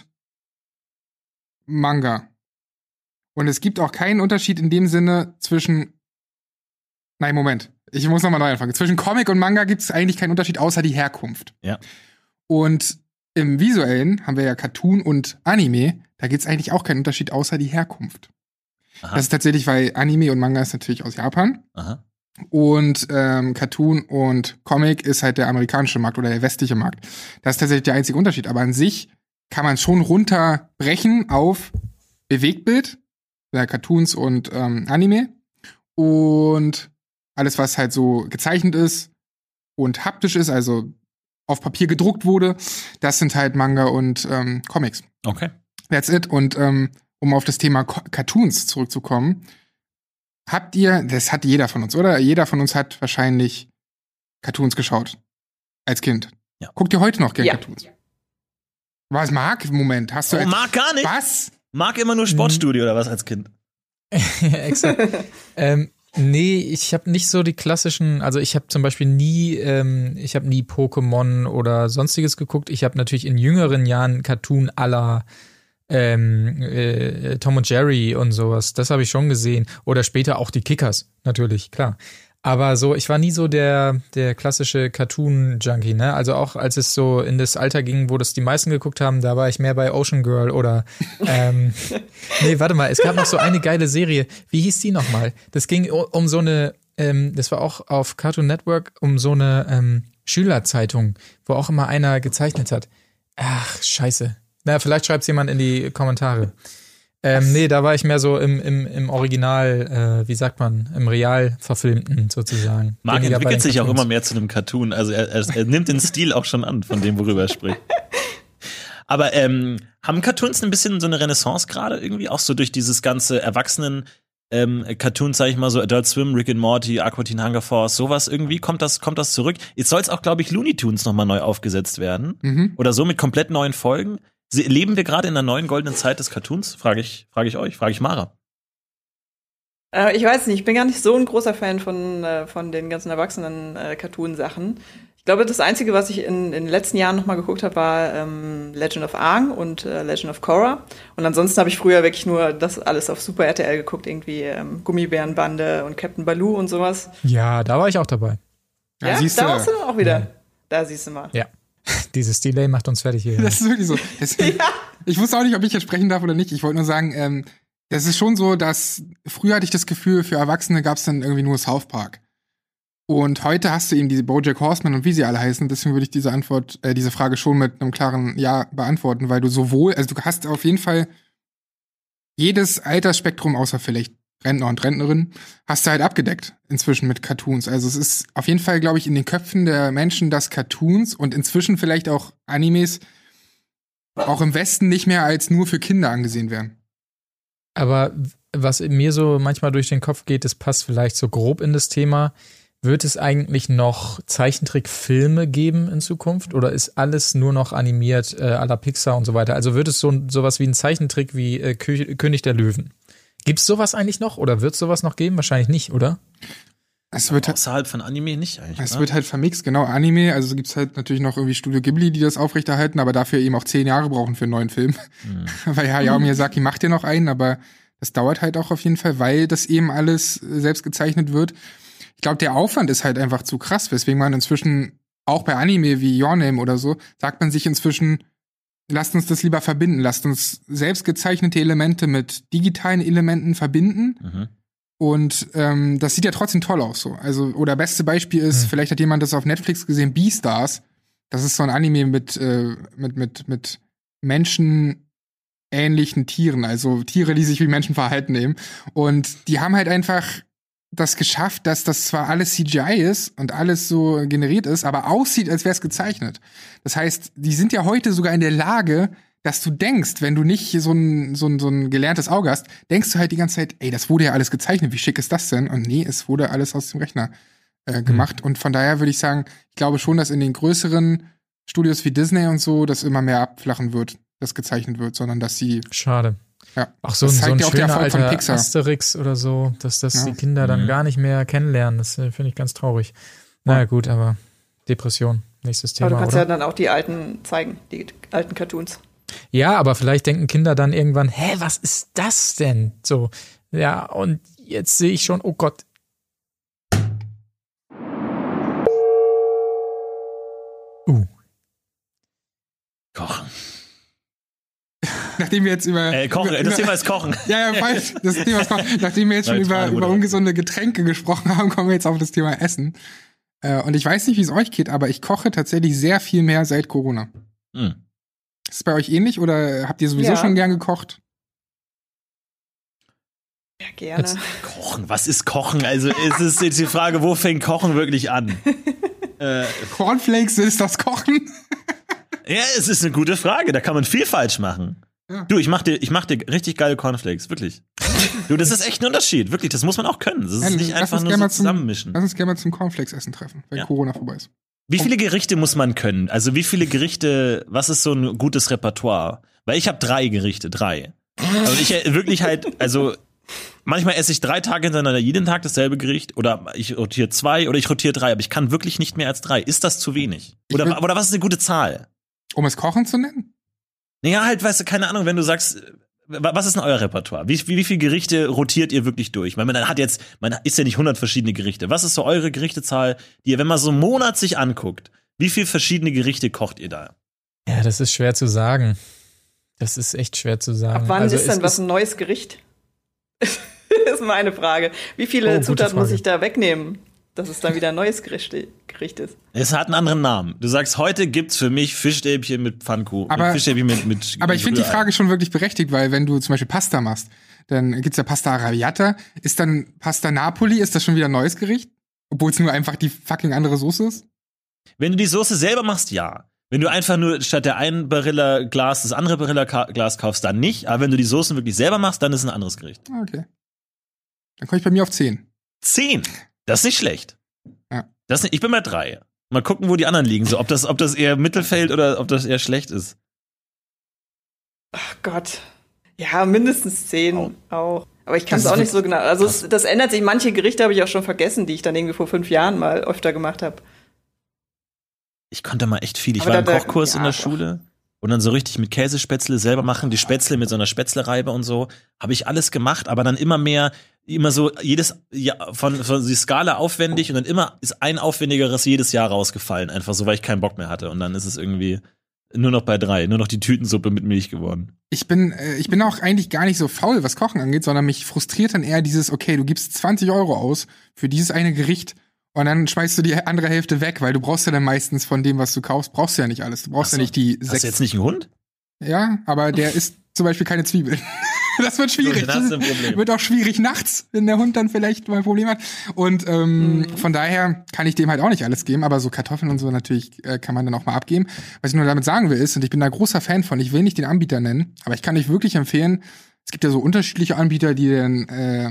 Speaker 3: Manga. Und es gibt auch keinen Unterschied in dem Sinne zwischen. Nein, Moment. Ich muss nochmal neu anfangen. Zwischen Comic und Manga gibt es eigentlich keinen Unterschied, außer die Herkunft.
Speaker 2: Ja.
Speaker 3: Und im Visuellen haben wir ja Cartoon und Anime. Da gibt es eigentlich auch keinen Unterschied, außer die Herkunft.
Speaker 2: Aha.
Speaker 3: Das ist tatsächlich, weil Anime und Manga ist natürlich aus Japan.
Speaker 2: Aha.
Speaker 3: Und ähm, Cartoon und Comic ist halt der amerikanische Markt oder der westliche Markt. Das ist tatsächlich der einzige Unterschied. Aber an sich kann man schon runterbrechen auf Bewegtbild, ja, Cartoons und ähm, Anime. Und alles, was halt so gezeichnet ist und haptisch ist, also auf Papier gedruckt wurde, das sind halt Manga und ähm, Comics.
Speaker 2: Okay.
Speaker 3: That's it. Und ähm, um auf das Thema Co- Cartoons zurückzukommen, habt ihr, das hat jeder von uns, oder? Jeder von uns hat wahrscheinlich Cartoons geschaut. Als Kind.
Speaker 2: Ja.
Speaker 3: Guckt ihr heute noch gerne
Speaker 4: Ja.
Speaker 3: Cartoons? Was, Marc? Moment, hast du
Speaker 2: Oh,
Speaker 3: als,
Speaker 2: mag gar nicht.
Speaker 3: was?
Speaker 2: Mag immer nur Sportstudio oder was als Kind?
Speaker 5: Exakt. ähm, nee, ich habe nicht so die klassischen, also ich habe zum Beispiel nie, ähm, ich habe nie Pokémon oder sonstiges geguckt. Ich habe natürlich in jüngeren Jahren Cartoon à la ähm, äh, Tom und Jerry und sowas. Das habe ich schon gesehen. Oder später auch die Kickers, natürlich, klar. Aber so, ich war nie so der, der klassische Cartoon-Junkie, ne? Also auch als es so in das Alter ging, wo das die meisten geguckt haben, da war ich mehr bei Ocean Girl oder ähm, nee, warte mal, es gab noch so eine geile Serie. Wie hieß die nochmal? Das ging um so eine, ähm, das war auch auf Cartoon Network, um so eine ähm, Schülerzeitung, wo auch immer einer gezeichnet hat. Ach, scheiße. Na, vielleicht schreibt's jemand in die Kommentare. Ähm, nee, da war ich mehr so im, im, im Original, äh, wie sagt man, im real verfilmten sozusagen.
Speaker 2: Marc
Speaker 5: Weniger
Speaker 2: entwickelt sich auch
Speaker 5: Cartoons.
Speaker 2: immer mehr zu einem Cartoon. Also er, er, er nimmt den Stil auch schon an, von dem, worüber er spricht. Aber ähm, haben Cartoons ein bisschen so eine Renaissance gerade irgendwie? Auch so durch dieses ganze Erwachsenen ähm, Cartoons, sag ich mal, so Adult Swim, Rick and Morty, Aqua Teen Hunger Force, sowas irgendwie? Kommt das, kommt das zurück? Jetzt soll es auch, glaube ich, Looney Tunes nochmal neu aufgesetzt werden.
Speaker 3: Mhm.
Speaker 2: Oder so mit komplett neuen Folgen. Sie, leben wir gerade in einer neuen goldenen Zeit des Cartoons? Frage ich, frage ich euch, frage ich Mara.
Speaker 4: Äh, ich weiß nicht, ich bin gar nicht so ein großer Fan von, äh, von den ganzen erwachsenen äh, Cartoon-Sachen. Ich glaube, das Einzige, was ich in, in den letzten Jahren noch mal geguckt habe, war ähm, Legend of Aang und äh, Legend of Korra. Und ansonsten habe ich früher wirklich nur das alles auf Super R T L geguckt, irgendwie ähm, Gummibärenbande und Captain Baloo und sowas.
Speaker 5: Ja, da war ich auch dabei.
Speaker 3: Ja,
Speaker 4: Ja,
Speaker 3: siehst
Speaker 4: da
Speaker 3: du.
Speaker 4: warst du dann auch wieder.
Speaker 5: Ja.
Speaker 4: Da siehst du mal.
Speaker 5: Ja. Dieses Delay macht uns fertig hier.
Speaker 3: Das ist wirklich so. Deswegen,
Speaker 4: Ja.
Speaker 3: Ich wusste auch nicht, ob ich jetzt sprechen darf oder nicht. Ich wollte nur sagen, ähm, das ist schon so, dass früher hatte ich das Gefühl, für Erwachsene gab es dann irgendwie nur South Park. Und heute hast du eben diese BoJack Horseman und wie sie alle heißen. Deswegen würde ich diese Antwort, äh, diese Frage schon mit einem klaren Ja beantworten, weil du sowohl, also du hast auf jeden Fall jedes Altersspektrum, außer vielleicht Rentner und Rentnerin, hast du halt abgedeckt inzwischen mit Cartoons. Also es ist auf jeden Fall, glaube ich, in den Köpfen der Menschen, dass Cartoons und inzwischen vielleicht auch Animes auch im Westen nicht mehr als nur für Kinder angesehen werden.
Speaker 5: Aber was mir so manchmal durch den Kopf geht, das passt vielleicht so grob in das Thema. Wird es eigentlich noch Zeichentrickfilme geben in Zukunft oder ist alles nur noch animiert äh, à la Pixar und so weiter? Also wird es so sowas wie ein Zeichentrick wie äh, Kö- König der Löwen? Gibt's sowas eigentlich noch oder wird es sowas noch geben? Wahrscheinlich nicht, oder?
Speaker 3: Es wird,
Speaker 2: Außerhalb von Anime nicht eigentlich.
Speaker 3: es
Speaker 2: ne?
Speaker 3: wird halt vermixt, genau, Anime. Also gibt's halt natürlich noch irgendwie Studio Ghibli, die das aufrechterhalten, aber dafür eben auch zehn Jahre brauchen für einen neuen Film.
Speaker 2: Hm.
Speaker 3: Weil Hayao Miyazaki macht ja noch einen, aber das dauert halt auch auf jeden Fall, weil das eben alles äh, selbst gezeichnet wird. Ich glaube, der Aufwand ist halt einfach zu krass, weswegen man inzwischen, auch bei Anime wie Your Name oder so, sagt man sich inzwischen, lasst uns das lieber verbinden, lasst uns selbst gezeichnete Elemente mit digitalen Elementen verbinden.
Speaker 2: Mhm.
Speaker 3: Und ähm, das sieht ja trotzdem toll aus so. Also, oder beste Beispiel ist,
Speaker 5: Mhm.
Speaker 3: vielleicht hat jemand das auf Netflix gesehen, Beastars. Das ist so ein Anime mit, äh, mit, mit, mit menschenähnlichen Tieren, also Tiere, die sich wie Menschen verhalten eben. Und die haben halt einfach das geschafft, dass das zwar alles C G I ist und alles so generiert ist, aber aussieht, als wäre es gezeichnet. Das heißt, die sind ja heute sogar in der Lage, dass du denkst, wenn du nicht so ein, so ein, so ein gelerntes Auge hast, denkst du halt die ganze Zeit, ey, das wurde ja alles gezeichnet, wie schick ist das denn? Und nee, es wurde alles aus dem Rechner äh, gemacht. Mhm. Und von daher würde ich sagen, ich glaube schon, dass in den größeren Studios wie Disney und so, das immer mehr abflachen wird, das gezeichnet wird, sondern dass sie
Speaker 5: Schade.
Speaker 3: Ja.
Speaker 5: Auch so,
Speaker 3: Das
Speaker 5: ein, so
Speaker 3: zeigt
Speaker 5: ein
Speaker 3: ja auch der
Speaker 5: schöner
Speaker 3: Erfolg von
Speaker 5: alter
Speaker 3: Pixar.
Speaker 5: Asterix oder so, dass das
Speaker 3: Ja.
Speaker 5: die Kinder dann
Speaker 2: Mhm.
Speaker 5: gar nicht mehr kennenlernen. Das äh, finde ich ganz traurig. Na ja, gut, aber Depression, nächstes
Speaker 4: Aber
Speaker 5: Thema,
Speaker 4: du kannst
Speaker 5: oder?
Speaker 4: ja dann auch die alten zeigen, die alten Cartoons.
Speaker 5: Ja, aber vielleicht denken Kinder dann irgendwann, hä, was ist das denn? So, ja, und jetzt sehe ich schon, oh Gott. Uh,
Speaker 2: Kochen.
Speaker 3: Nachdem wir jetzt über.
Speaker 2: Äh, kochen,
Speaker 3: über,
Speaker 2: das
Speaker 3: über,
Speaker 2: Thema ist Kochen.
Speaker 3: Ja, ja, falsch. Das Thema ist Kochen. Nachdem wir jetzt schon über, über ungesunde Getränke gesprochen haben, kommen wir jetzt auf das Thema Essen. Äh, und ich weiß nicht, wie es euch geht, aber ich koche tatsächlich sehr viel mehr seit Corona.
Speaker 2: Hm.
Speaker 3: Ist es bei euch ähnlich oder habt ihr sowieso
Speaker 4: Ja.
Speaker 3: schon gern gekocht?
Speaker 4: Ja, gerne.
Speaker 5: Jetzt-
Speaker 2: Kochen, was ist Kochen? Also es ist jetzt die Frage, wo fängt Kochen wirklich an? äh,
Speaker 3: Cornflakes, ist das Kochen?
Speaker 2: ja, es ist eine gute Frage. Da kann man viel falsch machen.
Speaker 3: Ja.
Speaker 2: Du, ich mach dir, ich mach dir richtig geile Cornflakes, wirklich. Du, das ist echt ein Unterschied, wirklich. Das muss man auch können. Das ist
Speaker 3: Ja,
Speaker 2: nicht
Speaker 3: lass
Speaker 2: einfach
Speaker 3: uns
Speaker 2: nur
Speaker 3: gerne
Speaker 2: so
Speaker 3: mal zum-
Speaker 2: zusammenmischen.
Speaker 3: Lass uns gerne mal zum Cornflakes-Essen treffen, wenn
Speaker 2: Ja.
Speaker 3: Corona vorbei ist.
Speaker 2: Wie viele Gerichte muss man können? Also wie viele Gerichte, was ist so ein gutes Repertoire? Weil ich habe drei Gerichte, drei. Also ich äh, wirklich halt, also manchmal esse ich drei Tage hintereinander jeden Tag dasselbe Gericht oder ich rotiere zwei oder ich rotiere drei, aber ich kann wirklich nicht mehr als drei. Ist das zu wenig?
Speaker 3: Ich will-
Speaker 2: Oder, oder was ist eine gute Zahl?
Speaker 3: Um es Kochen zu nennen?
Speaker 2: Naja, halt, weißt du, keine Ahnung, wenn du sagst, was ist denn euer Repertoire? Wie, wie, wie viele Gerichte rotiert ihr wirklich durch? Weil man hat jetzt, man ist ja nicht hundert verschiedene Gerichte. Was ist so eure Gerichtezahl, die ihr, wenn man so einen Monat sich anguckt, wie viele verschiedene Gerichte kocht ihr da?
Speaker 5: Ja, das ist schwer zu sagen. Das ist echt schwer zu sagen.
Speaker 4: Ab wann
Speaker 5: also
Speaker 4: ist denn was ein neues Gericht? Das ist meine Frage. Wie viele
Speaker 5: oh,
Speaker 4: Zutaten
Speaker 5: Frage.
Speaker 4: muss ich da wegnehmen, dass es dann wieder ein neues Gericht, Gericht ist?
Speaker 2: Es hat einen anderen Namen. Du sagst, heute gibt's für mich Fischstäbchen mit Pfannkuchen.
Speaker 3: Aber,
Speaker 2: Fischstäbchen mit, mit
Speaker 3: aber ich finde die
Speaker 2: Rührei.
Speaker 3: Frage schon wirklich berechtigt, weil wenn du zum Beispiel Pasta machst, dann gibt's ja Pasta Arrabbiata. Ist dann Pasta Napoli, ist das schon wieder ein neues Gericht? Obwohl es nur einfach die fucking andere Soße ist?
Speaker 2: Wenn du die Soße selber machst, ja. Wenn du einfach nur statt der einen Barilla-Glas das andere Barilla-Glas kaufst, dann nicht. Aber wenn du die Soßen wirklich selber machst, dann ist es ein anderes Gericht.
Speaker 3: Ah, okay. Dann komme ich bei mir auf zehn.
Speaker 2: Zehn? Das ist nicht schlecht.
Speaker 3: Ja.
Speaker 2: Das ist, ich bin bei drei. Mal gucken, wo die anderen liegen. So, ob das, ob das eher Mittelfeld oder ob das eher schlecht ist.
Speaker 4: Ach Gott. Ja, mindestens zehn
Speaker 2: Oh.
Speaker 4: auch. Aber ich kann es
Speaker 3: Das
Speaker 4: auch
Speaker 3: ist
Speaker 4: nicht so genau. Also es, das ändert sich. Manche Gerichte habe ich auch schon vergessen, die ich dann irgendwie vor fünf Jahren mal öfter gemacht habe.
Speaker 2: Ich konnte mal echt viel. Ich
Speaker 4: Aber
Speaker 2: war im
Speaker 4: da- da-
Speaker 2: Kochkurs
Speaker 4: ja,
Speaker 2: in der
Speaker 4: doch.
Speaker 2: Schule und dann so richtig mit Käsespätzle selber machen, die Spätzle mit so einer Spätzlereibe und so. Habe ich alles gemacht, aber dann immer mehr, immer so jedes, ja, von, von die Skala aufwendig und dann immer ist ein aufwendigeres jedes Jahr rausgefallen. Einfach so, weil ich keinen Bock mehr hatte. Und dann ist es irgendwie nur noch bei drei, nur noch die Tütensuppe mit Milch geworden.
Speaker 3: Ich bin, äh, ich bin auch eigentlich gar nicht so faul, was Kochen angeht, sondern mich frustriert dann eher dieses, okay, du gibst zwanzig Euro aus für dieses eine Gericht und dann schmeißt du die andere Hälfte weg, weil du brauchst ja dann meistens von dem, was du kaufst, brauchst du ja nicht alles. Du brauchst
Speaker 2: Ach so.
Speaker 3: ja nicht die
Speaker 2: Hast
Speaker 3: sechs.
Speaker 2: du jetzt nicht einen Hund?
Speaker 3: Ja, aber der isst zum Beispiel keine Zwiebeln. Das wird schwierig.
Speaker 2: Dann hast du ein Problem.
Speaker 3: Wird auch schwierig nachts, wenn der Hund dann vielleicht mal ein Problem hat. Und ähm,
Speaker 4: Mhm.
Speaker 3: von daher kann ich dem halt auch nicht alles geben, aber so Kartoffeln und so natürlich äh, kann man dann auch mal abgeben. Was ich nur damit sagen will ist, und ich bin da großer Fan von, ich will nicht den Anbieter nennen, aber ich kann euch wirklich empfehlen, es gibt ja so unterschiedliche Anbieter, die dann äh,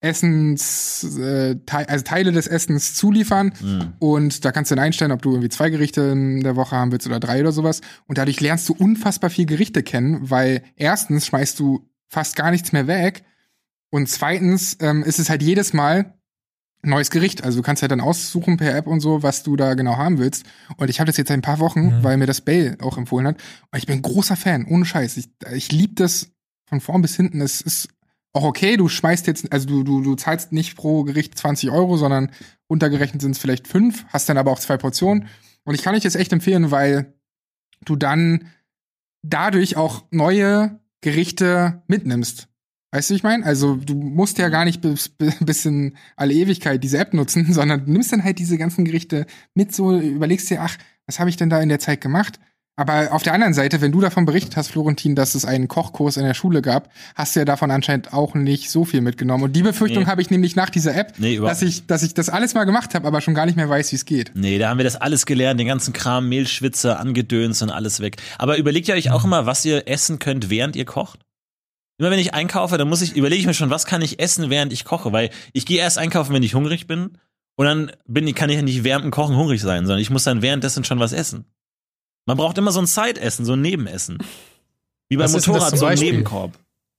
Speaker 3: Essens, äh, te also Teile des Essens zuliefern.
Speaker 2: Mhm.
Speaker 3: Und da kannst du dann einstellen, ob du irgendwie zwei Gerichte in der Woche haben willst oder drei oder sowas. Und dadurch lernst du unfassbar viel Gerichte kennen, weil erstens schmeißt du fast gar nichts mehr weg. Und zweitens ähm, ist es halt jedes Mal ein neues Gericht. Also du kannst halt dann aussuchen per App und so, was du da genau haben willst. Und ich habe das jetzt seit ein paar Wochen,
Speaker 5: Mhm.
Speaker 3: weil mir das Bale auch empfohlen hat. Und ich bin ein großer Fan, ohne Scheiß. Ich, ich liebe das von vorn bis hinten. Es ist auch okay, du schmeißt jetzt, also du, du, du zahlst nicht pro Gericht zwanzig Euro, sondern untergerechnet sind es vielleicht fünf, hast dann aber auch zwei Portionen. Und ich kann euch das echt empfehlen, weil du dann dadurch auch neue Gerichte mitnimmst. Weißt du, wie ich meine? Also du musst ja gar nicht bis, bis in alle Ewigkeit diese App nutzen, sondern du nimmst dann halt diese ganzen Gerichte mit, so überlegst dir, ach, was habe ich denn da in der Zeit gemacht? Aber auf der anderen Seite, wenn du davon berichtet hast, Florentin, dass es einen Kochkurs in der Schule gab, hast du ja davon anscheinend auch nicht so viel mitgenommen. Und die Befürchtung
Speaker 2: Nee.
Speaker 3: habe ich nämlich nach dieser App,
Speaker 2: Nee, überhaupt
Speaker 3: dass ich, dass ich das alles mal gemacht habe, aber schon gar nicht mehr weiß, wie es geht.
Speaker 2: Nee, da haben wir das alles gelernt, den ganzen Kram, Mehlschwitzer, angedöns und alles weg. Aber überlegt ihr euch auch immer, was ihr essen könnt, während ihr kocht? Immer wenn ich einkaufe, dann muss ich, überlege ich mir schon, was kann ich essen, während ich koche, weil ich gehe erst einkaufen, wenn ich hungrig bin und dann bin ich, kann ich ja nicht während dem Kochen hungrig sein, sondern ich muss dann währenddessen schon was essen. Man braucht immer so ein Side-Essen, so ein Nebenessen. Wie beim
Speaker 5: Was ist denn das
Speaker 2: Motorrad,
Speaker 5: zum
Speaker 2: so ein
Speaker 5: Beispiel?
Speaker 2: Nebenkorb.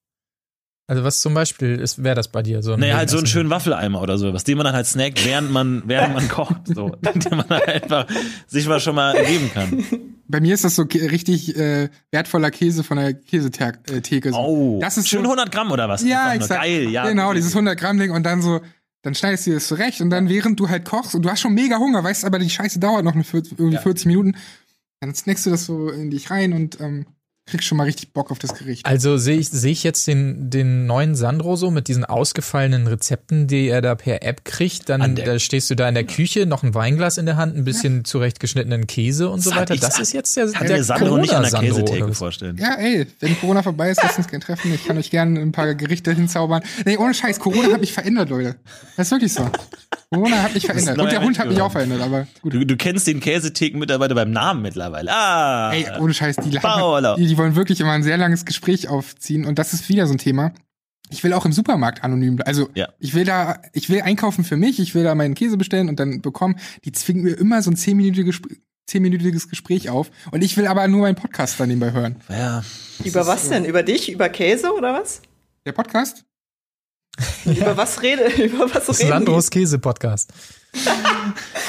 Speaker 5: Also was zum Beispiel ist, wäre das bei dir? So ein
Speaker 2: Naja, halt so einen
Speaker 5: Nebenessen?
Speaker 2: schönen Waffeleimer oder sowas, den man dann halt snackt, während man, während man kocht, so. Den man halt einfach sich mal schon mal geben kann.
Speaker 3: Bei mir ist das so ke- richtig äh, wertvoller Käse von der Käsetheke. So.
Speaker 2: Oh,
Speaker 3: Das ist
Speaker 2: schön
Speaker 3: so-
Speaker 2: hundert Gramm oder was?
Speaker 3: Ja,
Speaker 2: Einfach nur
Speaker 3: exakt.
Speaker 2: geil, ja.
Speaker 3: Genau, dieses hundert Gramm Ding und dann so, dann schneidest du das zurecht und dann während du halt kochst und du hast schon mega Hunger, weißt aber die Scheiße dauert noch eine vierzig, irgendwie
Speaker 2: Ja.
Speaker 3: vierzig Minuten, dann snackst du das so in dich rein und ähm, kriegst schon mal richtig Bock auf das Gericht.
Speaker 5: Also sehe ich, sehe ich jetzt den, den neuen Sandro so mit diesen ausgefallenen Rezepten, die er da per App kriegt.
Speaker 2: An
Speaker 5: Dann
Speaker 2: der-
Speaker 5: da stehst du da in der Küche, noch ein Weinglas in der Hand, ein bisschen zurechtgeschnittenen Käse und so
Speaker 2: Sag
Speaker 5: weiter.
Speaker 2: ich,
Speaker 5: Das
Speaker 2: sag-
Speaker 5: ist jetzt der,
Speaker 2: Kann
Speaker 5: der
Speaker 2: mir Sandro nicht an der
Speaker 5: Corona-Sandro,
Speaker 2: Käsetheke
Speaker 5: oder was?
Speaker 2: vorstellen.
Speaker 3: Ja, ey, wenn Corona vorbei ist, lass uns gerne treffen. Ich kann euch gerne ein paar Gerichte hinzaubern. Nee, ohne Scheiß, Corona hat mich verändert, Leute. Das ist wirklich so. Corona hat mich verändert.
Speaker 2: neuer
Speaker 3: Und der Hund
Speaker 2: Mensch
Speaker 3: hat mich auch
Speaker 2: geworden.
Speaker 3: verändert, aber gut.
Speaker 2: Du, du kennst den Käsetheken-Mitarbeiter beim Namen mittlerweile. Ah!
Speaker 3: Ey, ohne Scheiß, die,
Speaker 2: Paolo.
Speaker 3: haben, die, die wollen wirklich immer ein sehr langes Gespräch aufziehen. Und das ist wieder so ein Thema. Ich will auch im Supermarkt anonym bleiben. Also,
Speaker 2: Ja.
Speaker 3: ich will da, ich will einkaufen für mich, ich will da meinen Käse bestellen und dann bekommen. Die zwingen mir immer so ein zehnminütiges, zehnminütiges Gespräch auf. Und ich will aber nur meinen Podcast dann nebenbei hören.
Speaker 2: Ja.
Speaker 4: Über was denn? Über dich? Über Käse oder was?
Speaker 3: Der Podcast?
Speaker 4: Über was rede? Über was reden
Speaker 5: Sandros Käse-Podcast.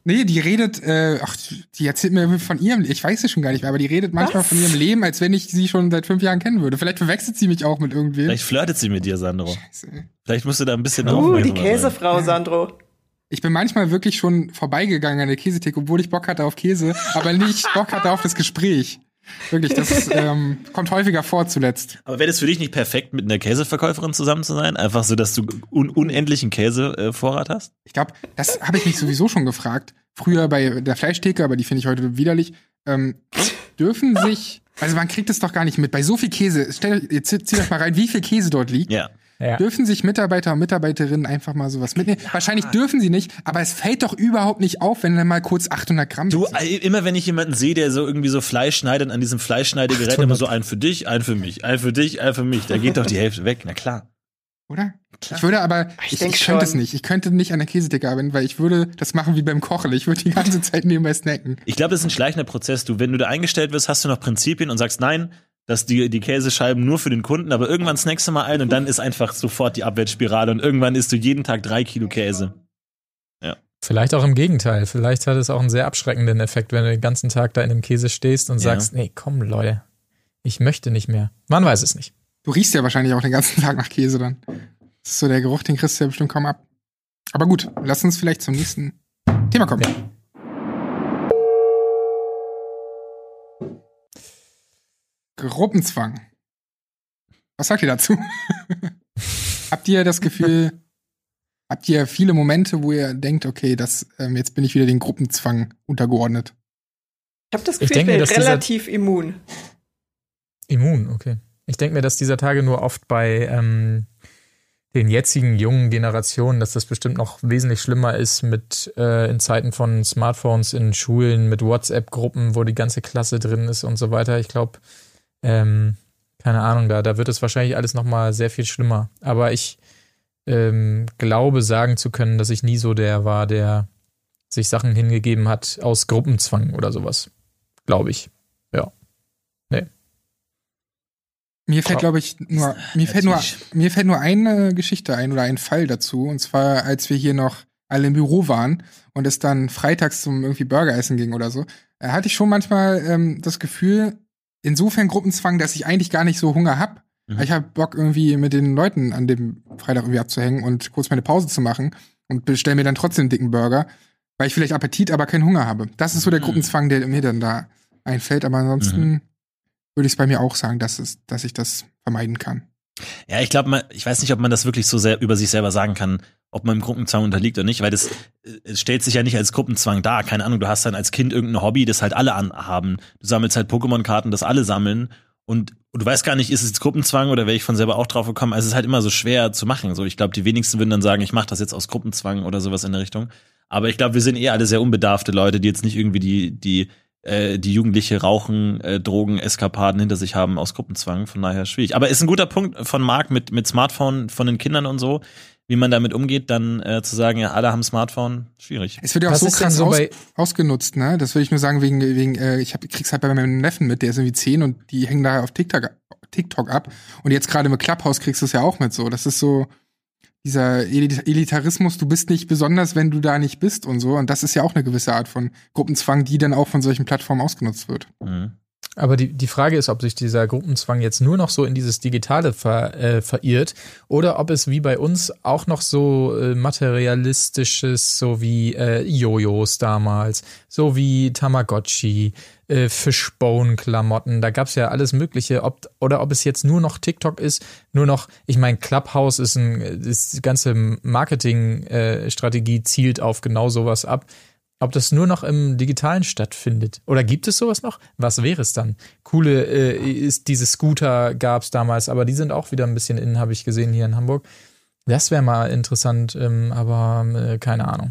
Speaker 3: Nee, die redet, äh, ach, die erzählt mir von ihrem, ich weiß es schon gar nicht mehr, aber die redet manchmal
Speaker 4: Was?
Speaker 3: von ihrem Leben, als wenn ich sie schon seit fünf Jahren kennen würde. Vielleicht verwechselt sie mich auch mit irgendwem.
Speaker 2: Vielleicht flirtet sie mit dir, Sandro.
Speaker 3: Scheiße, ey.
Speaker 2: Vielleicht musst du da ein bisschen
Speaker 4: Uh, die
Speaker 2: aufmerksamer sein.
Speaker 4: Käsefrau, Sandro.
Speaker 3: Ich bin manchmal wirklich schon vorbeigegangen an der Käsetheke, obwohl ich Bock hatte auf Käse, aber nicht Bock hatte auf das Gespräch. Wirklich, das ähm, kommt häufiger vor zuletzt.
Speaker 2: Aber wäre das für dich nicht perfekt, mit einer Käseverkäuferin zusammen zu sein? Einfach so, dass du un unendlichen Käsevorrat hast?
Speaker 3: Ich glaube, das habe ich mich sowieso schon gefragt. Früher bei der Fleischtheke, aber die finde ich heute widerlich. Ähm, dürfen sich, also man kriegt es doch gar nicht mit. Bei so viel Käse, stellt, ihr zieht euch mal rein, wie viel Käse dort liegt.
Speaker 2: Ja.
Speaker 5: Ja.
Speaker 3: Dürfen sich Mitarbeiter und Mitarbeiterinnen einfach mal sowas mitnehmen? Wahrscheinlich dürfen sie nicht, aber es fällt doch überhaupt nicht auf, wenn dann mal kurz achthundert Gramm
Speaker 2: Du,
Speaker 3: sind.
Speaker 2: äh, immer wenn ich jemanden sehe, der so irgendwie so Fleisch schneidet an diesem Fleischschneidegerät, immer so ein für dich, ein für mich, ein für dich, ein für mich, da geht doch die Hälfte weg, na klar.
Speaker 3: Oder? Ich würde aber,
Speaker 4: Ich
Speaker 3: ich,
Speaker 4: denk
Speaker 3: ich könnte es
Speaker 4: schon.
Speaker 3: nicht. Ich könnte nicht an der Käsetheke arbeiten, weil ich würde das machen wie beim Kochen. Ich würde die ganze Zeit nebenbei snacken.
Speaker 2: Ich glaube, das ist ein schleichender Prozess. Du, wenn du da eingestellt wirst, hast du noch Prinzipien und sagst, nein, dass die, die Käsescheiben nur für den Kunden, aber irgendwann snackst du mal ein und dann ist einfach sofort die Abwärtsspirale und irgendwann isst du jeden Tag drei Kilo Käse.
Speaker 5: Vielleicht auch im Gegenteil. Vielleicht hat es auch einen sehr abschreckenden Effekt, wenn du den ganzen Tag da in dem Käse stehst und
Speaker 2: Ja.
Speaker 5: sagst, nee, komm, Leute, ich möchte nicht mehr. Man weiß es nicht.
Speaker 3: Du riechst ja wahrscheinlich auch den ganzen Tag nach Käse dann. Das ist so der Geruch, den kriegst du ja bestimmt kaum ab. Aber gut, lass uns vielleicht zum nächsten Thema kommen.
Speaker 5: Ja.
Speaker 3: Gruppenzwang. Was sagt ihr dazu? Habt ihr das Gefühl, habt ihr viele Momente, wo ihr denkt, okay, das, ähm, jetzt bin ich wieder den Gruppenzwang untergeordnet?
Speaker 4: Ich habe das
Speaker 5: Ich
Speaker 4: Gefühl, ich,
Speaker 5: denke,
Speaker 4: bin
Speaker 5: dass dieser-
Speaker 4: relativ immun.
Speaker 5: Immun, okay. Ich denke mir, dass dieser Tage nur oft bei ähm, den jetzigen jungen Generationen, dass das bestimmt noch wesentlich schlimmer ist mit äh, in Zeiten von Smartphones in Schulen, mit WhatsApp-Gruppen, wo die ganze Klasse drin ist und so weiter. Ich glaube, ähm, keine Ahnung, da, da wird es wahrscheinlich alles noch mal sehr viel schlimmer. Aber ich ähm, glaube sagen zu können, dass ich nie so der war, der sich Sachen hingegeben hat aus Gruppenzwang oder sowas. Glaube ich. Ja. Nee.
Speaker 3: Mir fällt, glaube ich, nur, mir fällt nur, mir fällt nur eine Geschichte ein oder ein Fall dazu. Und zwar, als wir hier noch alle im Büro waren und es dann freitags zum irgendwie Burger essen ging oder so, äh, hatte ich schon manchmal ähm, das Gefühl, insofern Gruppenzwang, dass ich eigentlich gar nicht so Hunger hab.
Speaker 2: Mhm.
Speaker 3: Ich habe Bock, irgendwie mit den Leuten an dem Freitag irgendwie abzuhängen und kurz meine Pause zu machen und bestell mir dann trotzdem einen dicken Burger, weil ich vielleicht Appetit, aber keinen Hunger habe. Das ist so der
Speaker 2: Mhm.
Speaker 3: Gruppenzwang, der mir dann da einfällt. Aber ansonsten würde ich es bei mir auch sagen, dass, es, dass ich das vermeiden kann.
Speaker 2: Ja, ich glaube, ich weiß nicht, ob man das wirklich so sehr über sich selber sagen kann, ob man im Gruppenzwang unterliegt oder nicht, weil das äh, es stellt sich ja nicht als Gruppenzwang dar. Keine Ahnung, du hast dann als Kind irgendein Hobby, das halt alle anhaben. Du sammelst halt Pokémon-Karten, das alle sammeln und, und du weißt gar nicht, ist es jetzt Gruppenzwang oder wäre ich von selber auch drauf gekommen. Also es ist halt immer so schwer zu machen. So, ich glaube, die wenigsten würden dann sagen, ich mache das jetzt aus Gruppenzwang oder sowas in der Richtung. Aber ich glaube, wir sind eh alle sehr unbedarfte Leute, die jetzt nicht irgendwie die die äh, die jugendliche Rauchen, äh, Drogen, Eskapaden hinter sich haben aus Gruppenzwang. Von daher schwierig. Aber ist ein guter Punkt von Marc mit mit Smartphone von den Kindern und so, wie man damit umgeht, dann äh, zu sagen, ja, alle haben Smartphone, schwierig.
Speaker 3: Es wird ja auch
Speaker 5: Was
Speaker 3: so
Speaker 5: ist denn
Speaker 3: krass
Speaker 5: so
Speaker 3: aus,
Speaker 5: bei-
Speaker 3: ausgenutzt, ne? Das will ich nur sagen, wegen, wegen äh, ich hab, krieg's halt bei meinem Neffen mit, der ist irgendwie zehn und die hängen da auf TikTok, TikTok ab. Und jetzt gerade mit Clubhouse kriegst du es ja auch mit so. Das ist so dieser Elit- Elitarismus, du bist nicht besonders, wenn du da nicht bist und so. Und das ist ja auch eine gewisse Art von Gruppenzwang, die dann auch von solchen Plattformen ausgenutzt wird.
Speaker 2: Mhm.
Speaker 5: Aber die, die Frage ist, ob sich dieser Gruppenzwang jetzt nur noch so in dieses Digitale ver, äh, verirrt oder ob es wie bei uns auch noch so äh, materialistisches, so wie äh, Jojos damals, so wie Tamagotchi, äh, Fishbone-Klamotten, da gab's ja alles Mögliche, ob, oder ob es jetzt nur noch TikTok ist, nur noch, ich meine, Clubhouse ist ein, ist die ganze Marketingstrategie zielt auf genau sowas ab. Ob das nur noch im Digitalen stattfindet. Oder gibt es sowas noch? Was wäre es dann? Coole äh, ist diese Scooter gab es damals, aber die sind auch wieder ein bisschen innen, habe ich gesehen hier in Hamburg. Das wäre mal interessant, ähm, aber äh, keine Ahnung.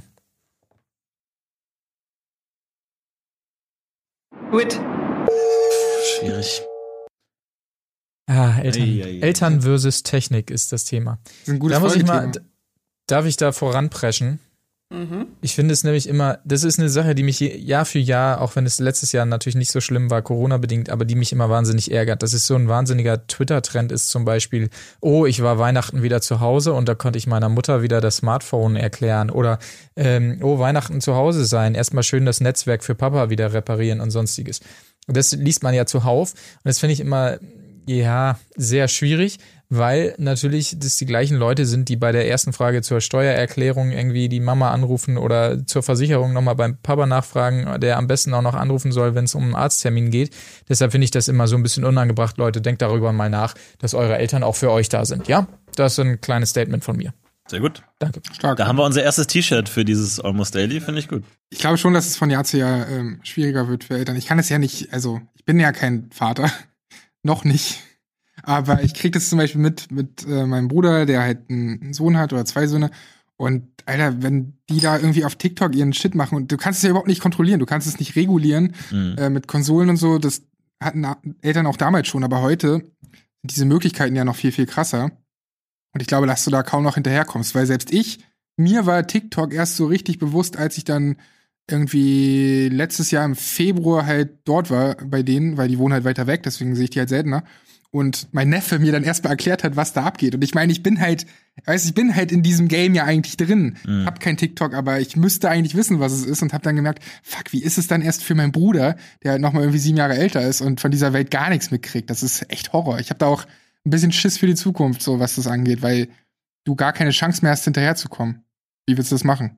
Speaker 4: Gut.
Speaker 2: Schwierig.
Speaker 5: Ah, Eltern,
Speaker 2: Ei, ei, ei.
Speaker 5: Eltern versus Technik ist das Thema.
Speaker 3: Das ist ein gutes
Speaker 5: Da muss ich mal,
Speaker 3: Folgethema.
Speaker 5: d- darf ich da voranpreschen?
Speaker 4: Mhm.
Speaker 5: Ich finde es nämlich immer, das ist eine Sache, die mich Jahr für Jahr, auch wenn es letztes Jahr natürlich nicht so schlimm war, Corona-bedingt, aber die mich immer wahnsinnig ärgert. Das ist so ein wahnsinniger Twitter-Trend ist zum Beispiel, oh, ich war Weihnachten wieder zu Hause und da konnte ich meiner Mutter wieder das Smartphone erklären oder ähm, oh, Weihnachten zu Hause sein, erstmal schön das Netzwerk für Papa wieder reparieren und sonstiges. Und das liest man ja zuhauf und das finde ich immer, ja, sehr schwierig, weil natürlich das die gleichen Leute sind, die bei der ersten Frage zur Steuererklärung irgendwie die Mama anrufen oder zur Versicherung nochmal beim Papa nachfragen, der am besten auch noch anrufen soll, wenn es um einen Arzttermin geht. Deshalb finde ich das immer so ein bisschen unangebracht. Leute, denkt darüber mal nach, dass eure Eltern auch für euch da sind. Ja, das ist ein kleines Statement von mir.
Speaker 2: Sehr gut.
Speaker 5: Danke.
Speaker 3: Stark.
Speaker 2: Da haben wir unser erstes T-Shirt für dieses Almost Daily, finde ich gut.
Speaker 3: Ich glaube schon, dass es von Jahr zu Jahr ähm, schwieriger wird für Eltern. Ich kann es ja nicht, also ich bin ja kein Vater. Noch nicht. Aber ich krieg das zum Beispiel mit mit äh, meinem Bruder, der halt einen Sohn hat oder zwei Söhne. Und Alter, wenn die da irgendwie auf TikTok ihren Shit machen und du kannst es ja überhaupt nicht kontrollieren, du kannst es nicht regulieren
Speaker 2: Mhm.
Speaker 3: äh, mit Konsolen und so. Das hatten Eltern auch damals schon, aber heute sind diese Möglichkeiten ja noch viel, viel krasser. Und ich glaube, dass du da kaum noch hinterherkommst, weil selbst ich, mir war TikTok erst so richtig bewusst, als ich dann irgendwie letztes Jahr im Februar halt dort war bei denen, weil die wohnen halt weiter weg, deswegen sehe ich die halt seltener. Und mein Neffe mir dann erstmal erklärt hat, was da abgeht. Und ich meine, ich bin halt, weiß ich bin halt in diesem Game ja eigentlich drin.
Speaker 2: Mhm.
Speaker 3: Hab kein TikTok, aber ich müsste eigentlich wissen, was es ist und hab dann gemerkt, fuck, wie ist es dann erst für meinen Bruder, der halt nochmal irgendwie sieben Jahre älter ist und von dieser Welt gar nichts mitkriegt. Das ist echt Horror. Ich habe da auch ein bisschen Schiss für die Zukunft, so was das angeht, weil du gar keine Chance mehr hast, hinterherzukommen. Wie willst du das machen?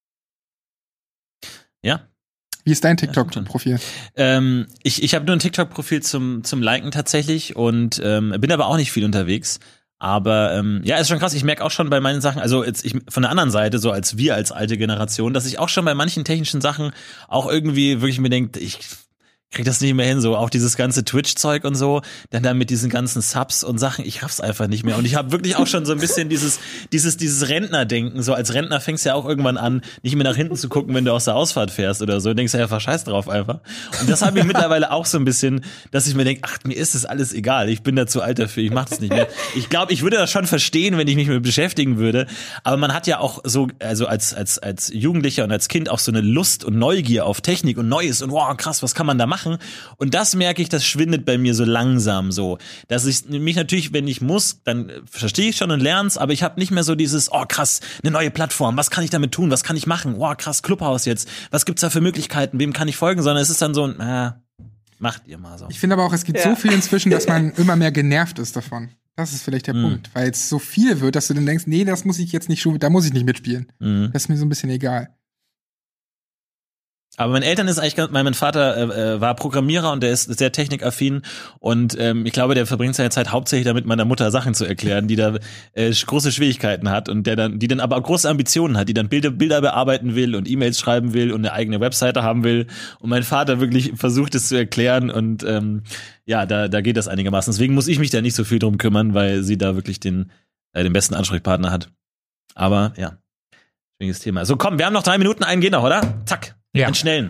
Speaker 2: Ja.
Speaker 3: Wie ist dein
Speaker 2: Ja, stimmt schon.
Speaker 3: TikTok-Profil?
Speaker 2: Ähm, ich ich habe nur ein TikTok-Profil zum, zum Liken tatsächlich und ähm, bin aber auch nicht viel unterwegs. Aber ähm, ja, ist schon krass. Ich merke auch schon bei meinen Sachen, also jetzt ich, von der anderen Seite, so als wir als alte Generation, dass ich auch schon bei manchen technischen Sachen auch irgendwie wirklich mir denke, ich krieg das nicht mehr hin, so auch dieses ganze Twitch-Zeug und so, dann da mit diesen ganzen Subs und Sachen, ich raff's einfach nicht mehr. Und ich habe wirklich auch schon so ein bisschen dieses dieses dieses Rentnerdenken, so als Rentner fängst du ja auch irgendwann an, nicht mehr nach hinten zu gucken, wenn du aus der Ausfahrt fährst oder so, denkst du ja, scheiß drauf einfach. Und das habe ich mittlerweile auch so ein bisschen, dass ich mir denke, ach, mir ist das alles egal, ich bin da zu alt dafür, ich mach das nicht mehr. Ich glaube, ich würde das schon verstehen, wenn ich mich mit beschäftigen würde, aber man hat ja auch so, also als als als Jugendlicher und als Kind auch so eine Lust und Neugier auf Technik und Neues und wow, krass, was kann man da machen? Und das merke ich, das schwindet bei mir so langsam so, dass ich mich natürlich, wenn ich muss, dann verstehe ich schon und lern's, aber ich habe nicht mehr so dieses, oh krass, eine neue Plattform, was kann ich damit tun, was kann ich machen, oh krass, Clubhouse jetzt, was gibt's da für Möglichkeiten, wem kann ich folgen, sondern es ist dann so ein, äh, macht ihr mal so.
Speaker 3: Ich finde aber auch, es gibt
Speaker 4: Ja.
Speaker 3: so viel inzwischen, dass man immer mehr genervt ist davon. Das ist vielleicht der
Speaker 2: Mhm.
Speaker 3: Punkt, weil es so viel wird, dass du dann denkst, nee, das muss ich jetzt nicht schon, da muss ich nicht mitspielen.
Speaker 2: Mhm.
Speaker 3: Das ist mir so ein bisschen egal.
Speaker 2: Aber meinen Eltern ist eigentlich ganz, mein Vater äh, war Programmierer und der ist sehr technikaffin und ähm, ich glaube, der verbringt seine Zeit hauptsächlich damit, meiner Mutter Sachen zu erklären, die da äh, große Schwierigkeiten hat und der dann, die dann aber auch große Ambitionen hat, die dann Bilder, Bilder bearbeiten will und E-Mails schreiben will und eine eigene Webseite haben will und mein Vater wirklich versucht, es zu erklären und ähm, ja, da, da geht das einigermaßen. Deswegen muss ich mich da nicht so viel drum kümmern, weil sie da wirklich den, äh, den besten Ansprechpartner hat. Aber ja, schwieriges Thema. So, komm, wir haben noch drei Minuten, einen geht noch, oder? Zack.
Speaker 5: Ja.
Speaker 2: Einen schnellen.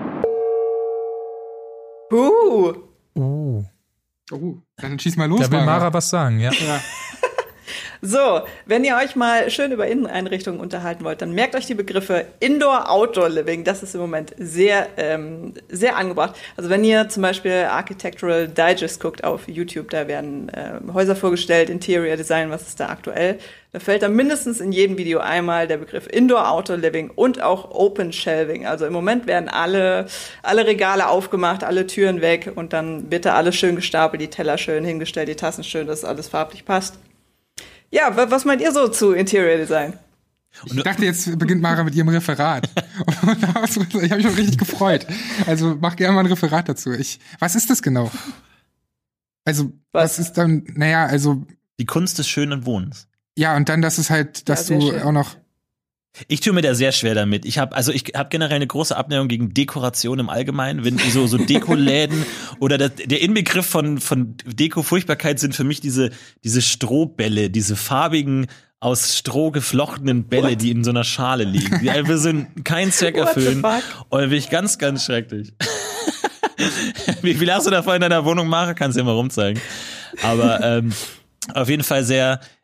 Speaker 4: Uh.
Speaker 5: Uh,
Speaker 3: Oh, dann schieß mal los,
Speaker 5: da will
Speaker 3: Mara.
Speaker 5: Mara was sagen, ja.
Speaker 3: Ja.
Speaker 4: So, wenn ihr euch mal schön über Inneneinrichtungen unterhalten wollt, dann merkt euch die Begriffe Indoor-Outdoor-Living. Das ist im Moment sehr, ähm, sehr angebracht. Also wenn ihr zum Beispiel Architectural Digest guckt auf YouTube, da werden äh, Häuser vorgestellt, Interior Design, was ist da aktuell. Da fällt dann mindestens in jedem Video einmal der Begriff Indoor-Outdoor-Living und auch Open Shelving. Also im Moment werden alle, alle Regale aufgemacht, alle Türen weg und dann wird da alles schön gestapelt, die Teller schön hingestellt, die Tassen schön, dass alles farblich passt. Ja, wa- was meint ihr so zu Interior Design?
Speaker 3: Ich dachte, jetzt beginnt Mara mit ihrem Referat. Und da hast du- ich habe mich schon richtig gefreut. Also mach gerne mal ein Referat dazu. Ich, was ist das genau? Also, was,
Speaker 4: Was?
Speaker 3: ist dann, naja, also,
Speaker 2: Die Kunst des schönen Wohnens.
Speaker 3: ja, und dann, dass es halt, dass
Speaker 4: Ja, sehr
Speaker 3: du
Speaker 4: schön.
Speaker 3: auch noch,
Speaker 2: Ich tue mir da sehr schwer damit. Ich habe also ich habe generell eine große Abneigung gegen Dekoration im Allgemeinen, wenn so so Dekoläden oder der, der Inbegriff von von Deko-Furchtbarkeit sind für mich diese diese Strohbälle, diese farbigen aus Stroh geflochtenen Bälle,
Speaker 4: What?
Speaker 2: die in so einer Schale liegen, die einfach so keinen Zweck
Speaker 4: What the
Speaker 2: erfüllen.
Speaker 4: fuck?
Speaker 2: Und da bin ich ganz ganz schrecklich. Wie viel hast du davon in deiner Wohnung, Mara? Kannst du dir mal rumzeigen. Aber ähm, auf jeden Fall sehr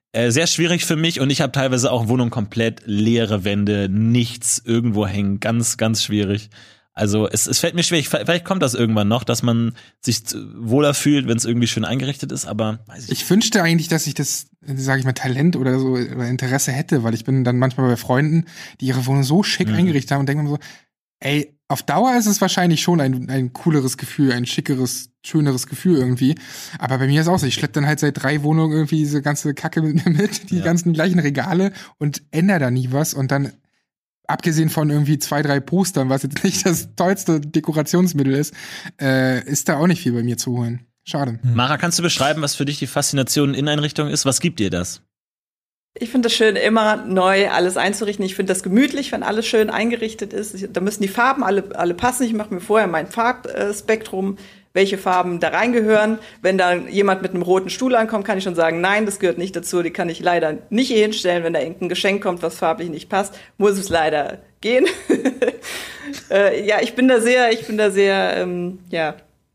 Speaker 2: Äh, sehr schwierig für mich und ich habe teilweise auch Wohnung komplett leere Wände, nichts irgendwo hängen, ganz, ganz schwierig. Also es, es fällt mir schwer, ich, vielleicht kommt das irgendwann noch, dass man sich wohler fühlt, wenn es irgendwie schön eingerichtet ist, aber weiß ich nicht.
Speaker 3: Ich wünschte eigentlich, dass ich das, sage ich mal, Talent oder so oder Interesse hätte, weil ich bin dann manchmal bei Freunden, die ihre Wohnung so schick mhm. eingerichtet haben und denke mir so, ey, auf Dauer ist es wahrscheinlich schon ein, ein cooleres Gefühl, ein schickeres, schöneres Gefühl irgendwie. Aber bei mir ist es auch so, ich schleppe dann halt seit drei Wohnungen irgendwie diese ganze Kacke mit mir mit, die ja. ganzen gleichen Regale und ändere da nie was. Und dann, abgesehen von irgendwie zwei, drei Postern, was jetzt nicht das tollste Dekorationsmittel ist, äh, ist da auch nicht viel bei mir zu holen. Schade.
Speaker 2: Hm. Mara, kannst du beschreiben, was für dich die Faszination in Inneneinrichtungen ist? Was gibt dir das?
Speaker 4: Ich finde es schön, immer neu alles einzurichten. Ich finde das gemütlich, wenn alles schön eingerichtet ist. Da müssen die Farben alle, alle passen. Ich mache mir vorher mein Farbspektrum, welche Farben da reingehören. Wenn da jemand mit einem roten Stuhl ankommt, kann ich schon sagen, nein, das gehört nicht dazu. Die kann ich leider nicht hier hinstellen. Wenn da irgendein Geschenk kommt, was farblich nicht passt, muss es leider gehen. äh, ja, ich bin da sehr, ich bin da sehr, ähm, ja,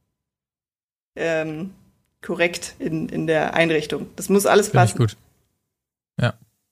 Speaker 4: ähm, korrekt in, in der Einrichtung. Das muss alles
Speaker 5: Find
Speaker 4: passen.
Speaker 5: Ich gut. Ja.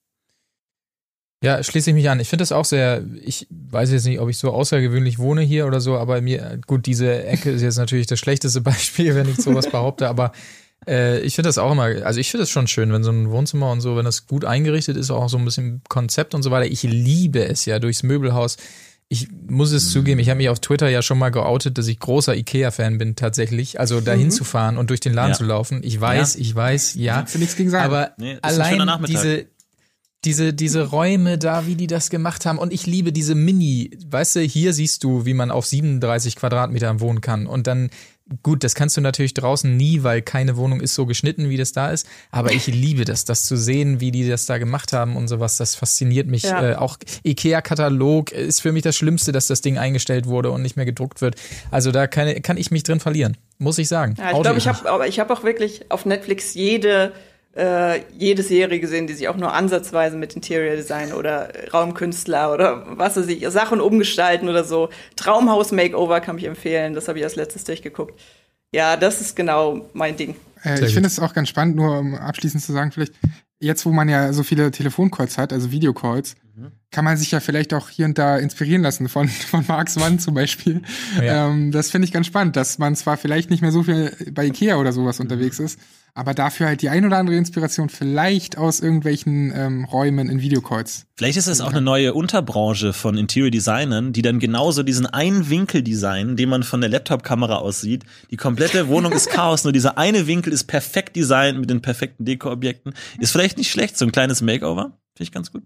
Speaker 5: Ja, schließe ich mich an. Ich finde das auch sehr, ich weiß jetzt nicht, ob ich so außergewöhnlich wohne hier oder so, aber mir, gut, diese Ecke ist jetzt natürlich das schlechteste Beispiel, wenn ich sowas behaupte, aber äh, ich finde das auch immer, also ich finde das schon schön, wenn so ein Wohnzimmer und so, wenn das gut eingerichtet ist, auch so ein bisschen Konzept und so weiter. Ich liebe es ja durchs Möbelhaus. Ich muss es mhm. zugeben, ich habe mich auf Twitter ja schon mal geoutet, dass ich großer Ikea-Fan bin tatsächlich. Also da hinzufahren mhm. und durch den Laden ja. zu laufen. Ich weiß, ja. ich weiß, ja.
Speaker 3: Kannst du nichts gegen sagen.
Speaker 5: Aber nee, allein diese, diese, diese Räume da, wie die das gemacht haben. Und ich liebe diese Mini, weißt du, hier siehst du, wie man auf siebenunddreißig Quadratmetern wohnen kann. Und dann, gut, das kannst du natürlich draußen nie, weil keine Wohnung ist so geschnitten, wie das da ist. Aber ich liebe das, das zu sehen, wie die das da gemacht haben und sowas. Das fasziniert mich. Ja. Äh, auch Ikea-Katalog ist für mich das Schlimmste, dass das Ding eingestellt wurde und nicht mehr gedruckt wird. Also da kann, kann ich mich drin verlieren, muss ich sagen.
Speaker 4: Ja, ich glaube, ich habe aber ich habe auch wirklich auf Netflix jede äh, jede Serie gesehen, die sich auch nur ansatzweise mit Interior Design oder Raumkünstler oder was weiß ich, Sachen umgestalten oder so. Traumhaus Makeover kann ich empfehlen, das habe ich als letztes durchgeguckt. Ja, das ist genau mein Ding.
Speaker 3: Äh, ich finde es auch ganz spannend, nur um abschließend zu sagen, vielleicht jetzt, wo man ja so viele Telefoncalls hat, also Videocalls, mhm. kann man sich ja vielleicht auch hier und da inspirieren lassen von, von Marks Wand zum Beispiel. Ja. Ähm, das finde ich ganz spannend, dass man zwar vielleicht nicht mehr so viel bei Ikea oder sowas unterwegs ist, aber dafür halt die ein oder andere Inspiration vielleicht aus irgendwelchen ähm, Räumen in Videocalls.
Speaker 2: Vielleicht ist es auch eine neue Unterbranche von Interior Designern, die dann genauso diesen einen Winkel designen, den man von der Laptop-Kamera aus sieht. Die komplette Wohnung ist Chaos, nur dieser eine Winkel ist perfekt designt mit den perfekten Deko-Objekten. Ist vielleicht nicht schlecht, so ein kleines Makeover. Finde ich ganz gut.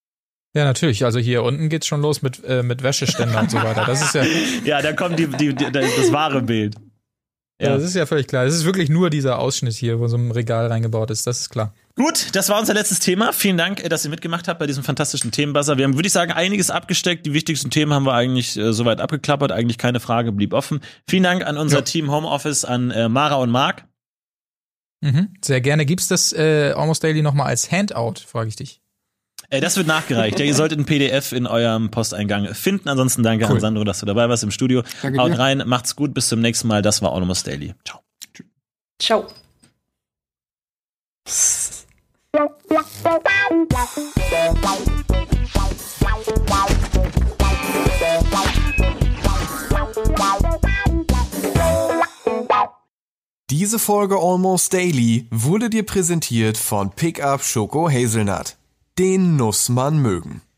Speaker 5: Ja, natürlich. Also hier unten geht's schon los mit, äh, mit Wäscheständer und so weiter. Das ist ja.
Speaker 2: Ja, da kommt die, die, die, das wahre Bild.
Speaker 5: Ja, das ist ja völlig klar. Es ist wirklich nur dieser Ausschnitt hier, wo so ein Regal reingebaut ist. Das ist klar.
Speaker 2: Gut, das war unser letztes Thema. Vielen Dank, dass ihr mitgemacht habt bei diesem fantastischen Themenbuzzer. Wir haben, würde ich sagen, einiges abgesteckt. Die wichtigsten Themen haben wir eigentlich äh, soweit abgeklappert. Eigentlich keine Frage, blieb offen. Vielen Dank an unser ja. Team Homeoffice, an äh, Mara und Marc.
Speaker 5: Mhm, sehr gerne. Gibt's das äh, Almost Daily nochmal als Handout, frage ich dich.
Speaker 2: Äh, das wird nachgereicht. Ja, ihr solltet ein P D F in eurem Posteingang finden. Ansonsten danke cool. an Sandro, dass du dabei warst im Studio. Danke Haut dir. Rein, macht's gut, bis zum nächsten Mal. Das war Almost Daily. Ciao.
Speaker 4: Ciao.
Speaker 1: Diese Folge Almost Daily wurde dir präsentiert von Pickup Schoko Hazelnut. Den muss man mögen.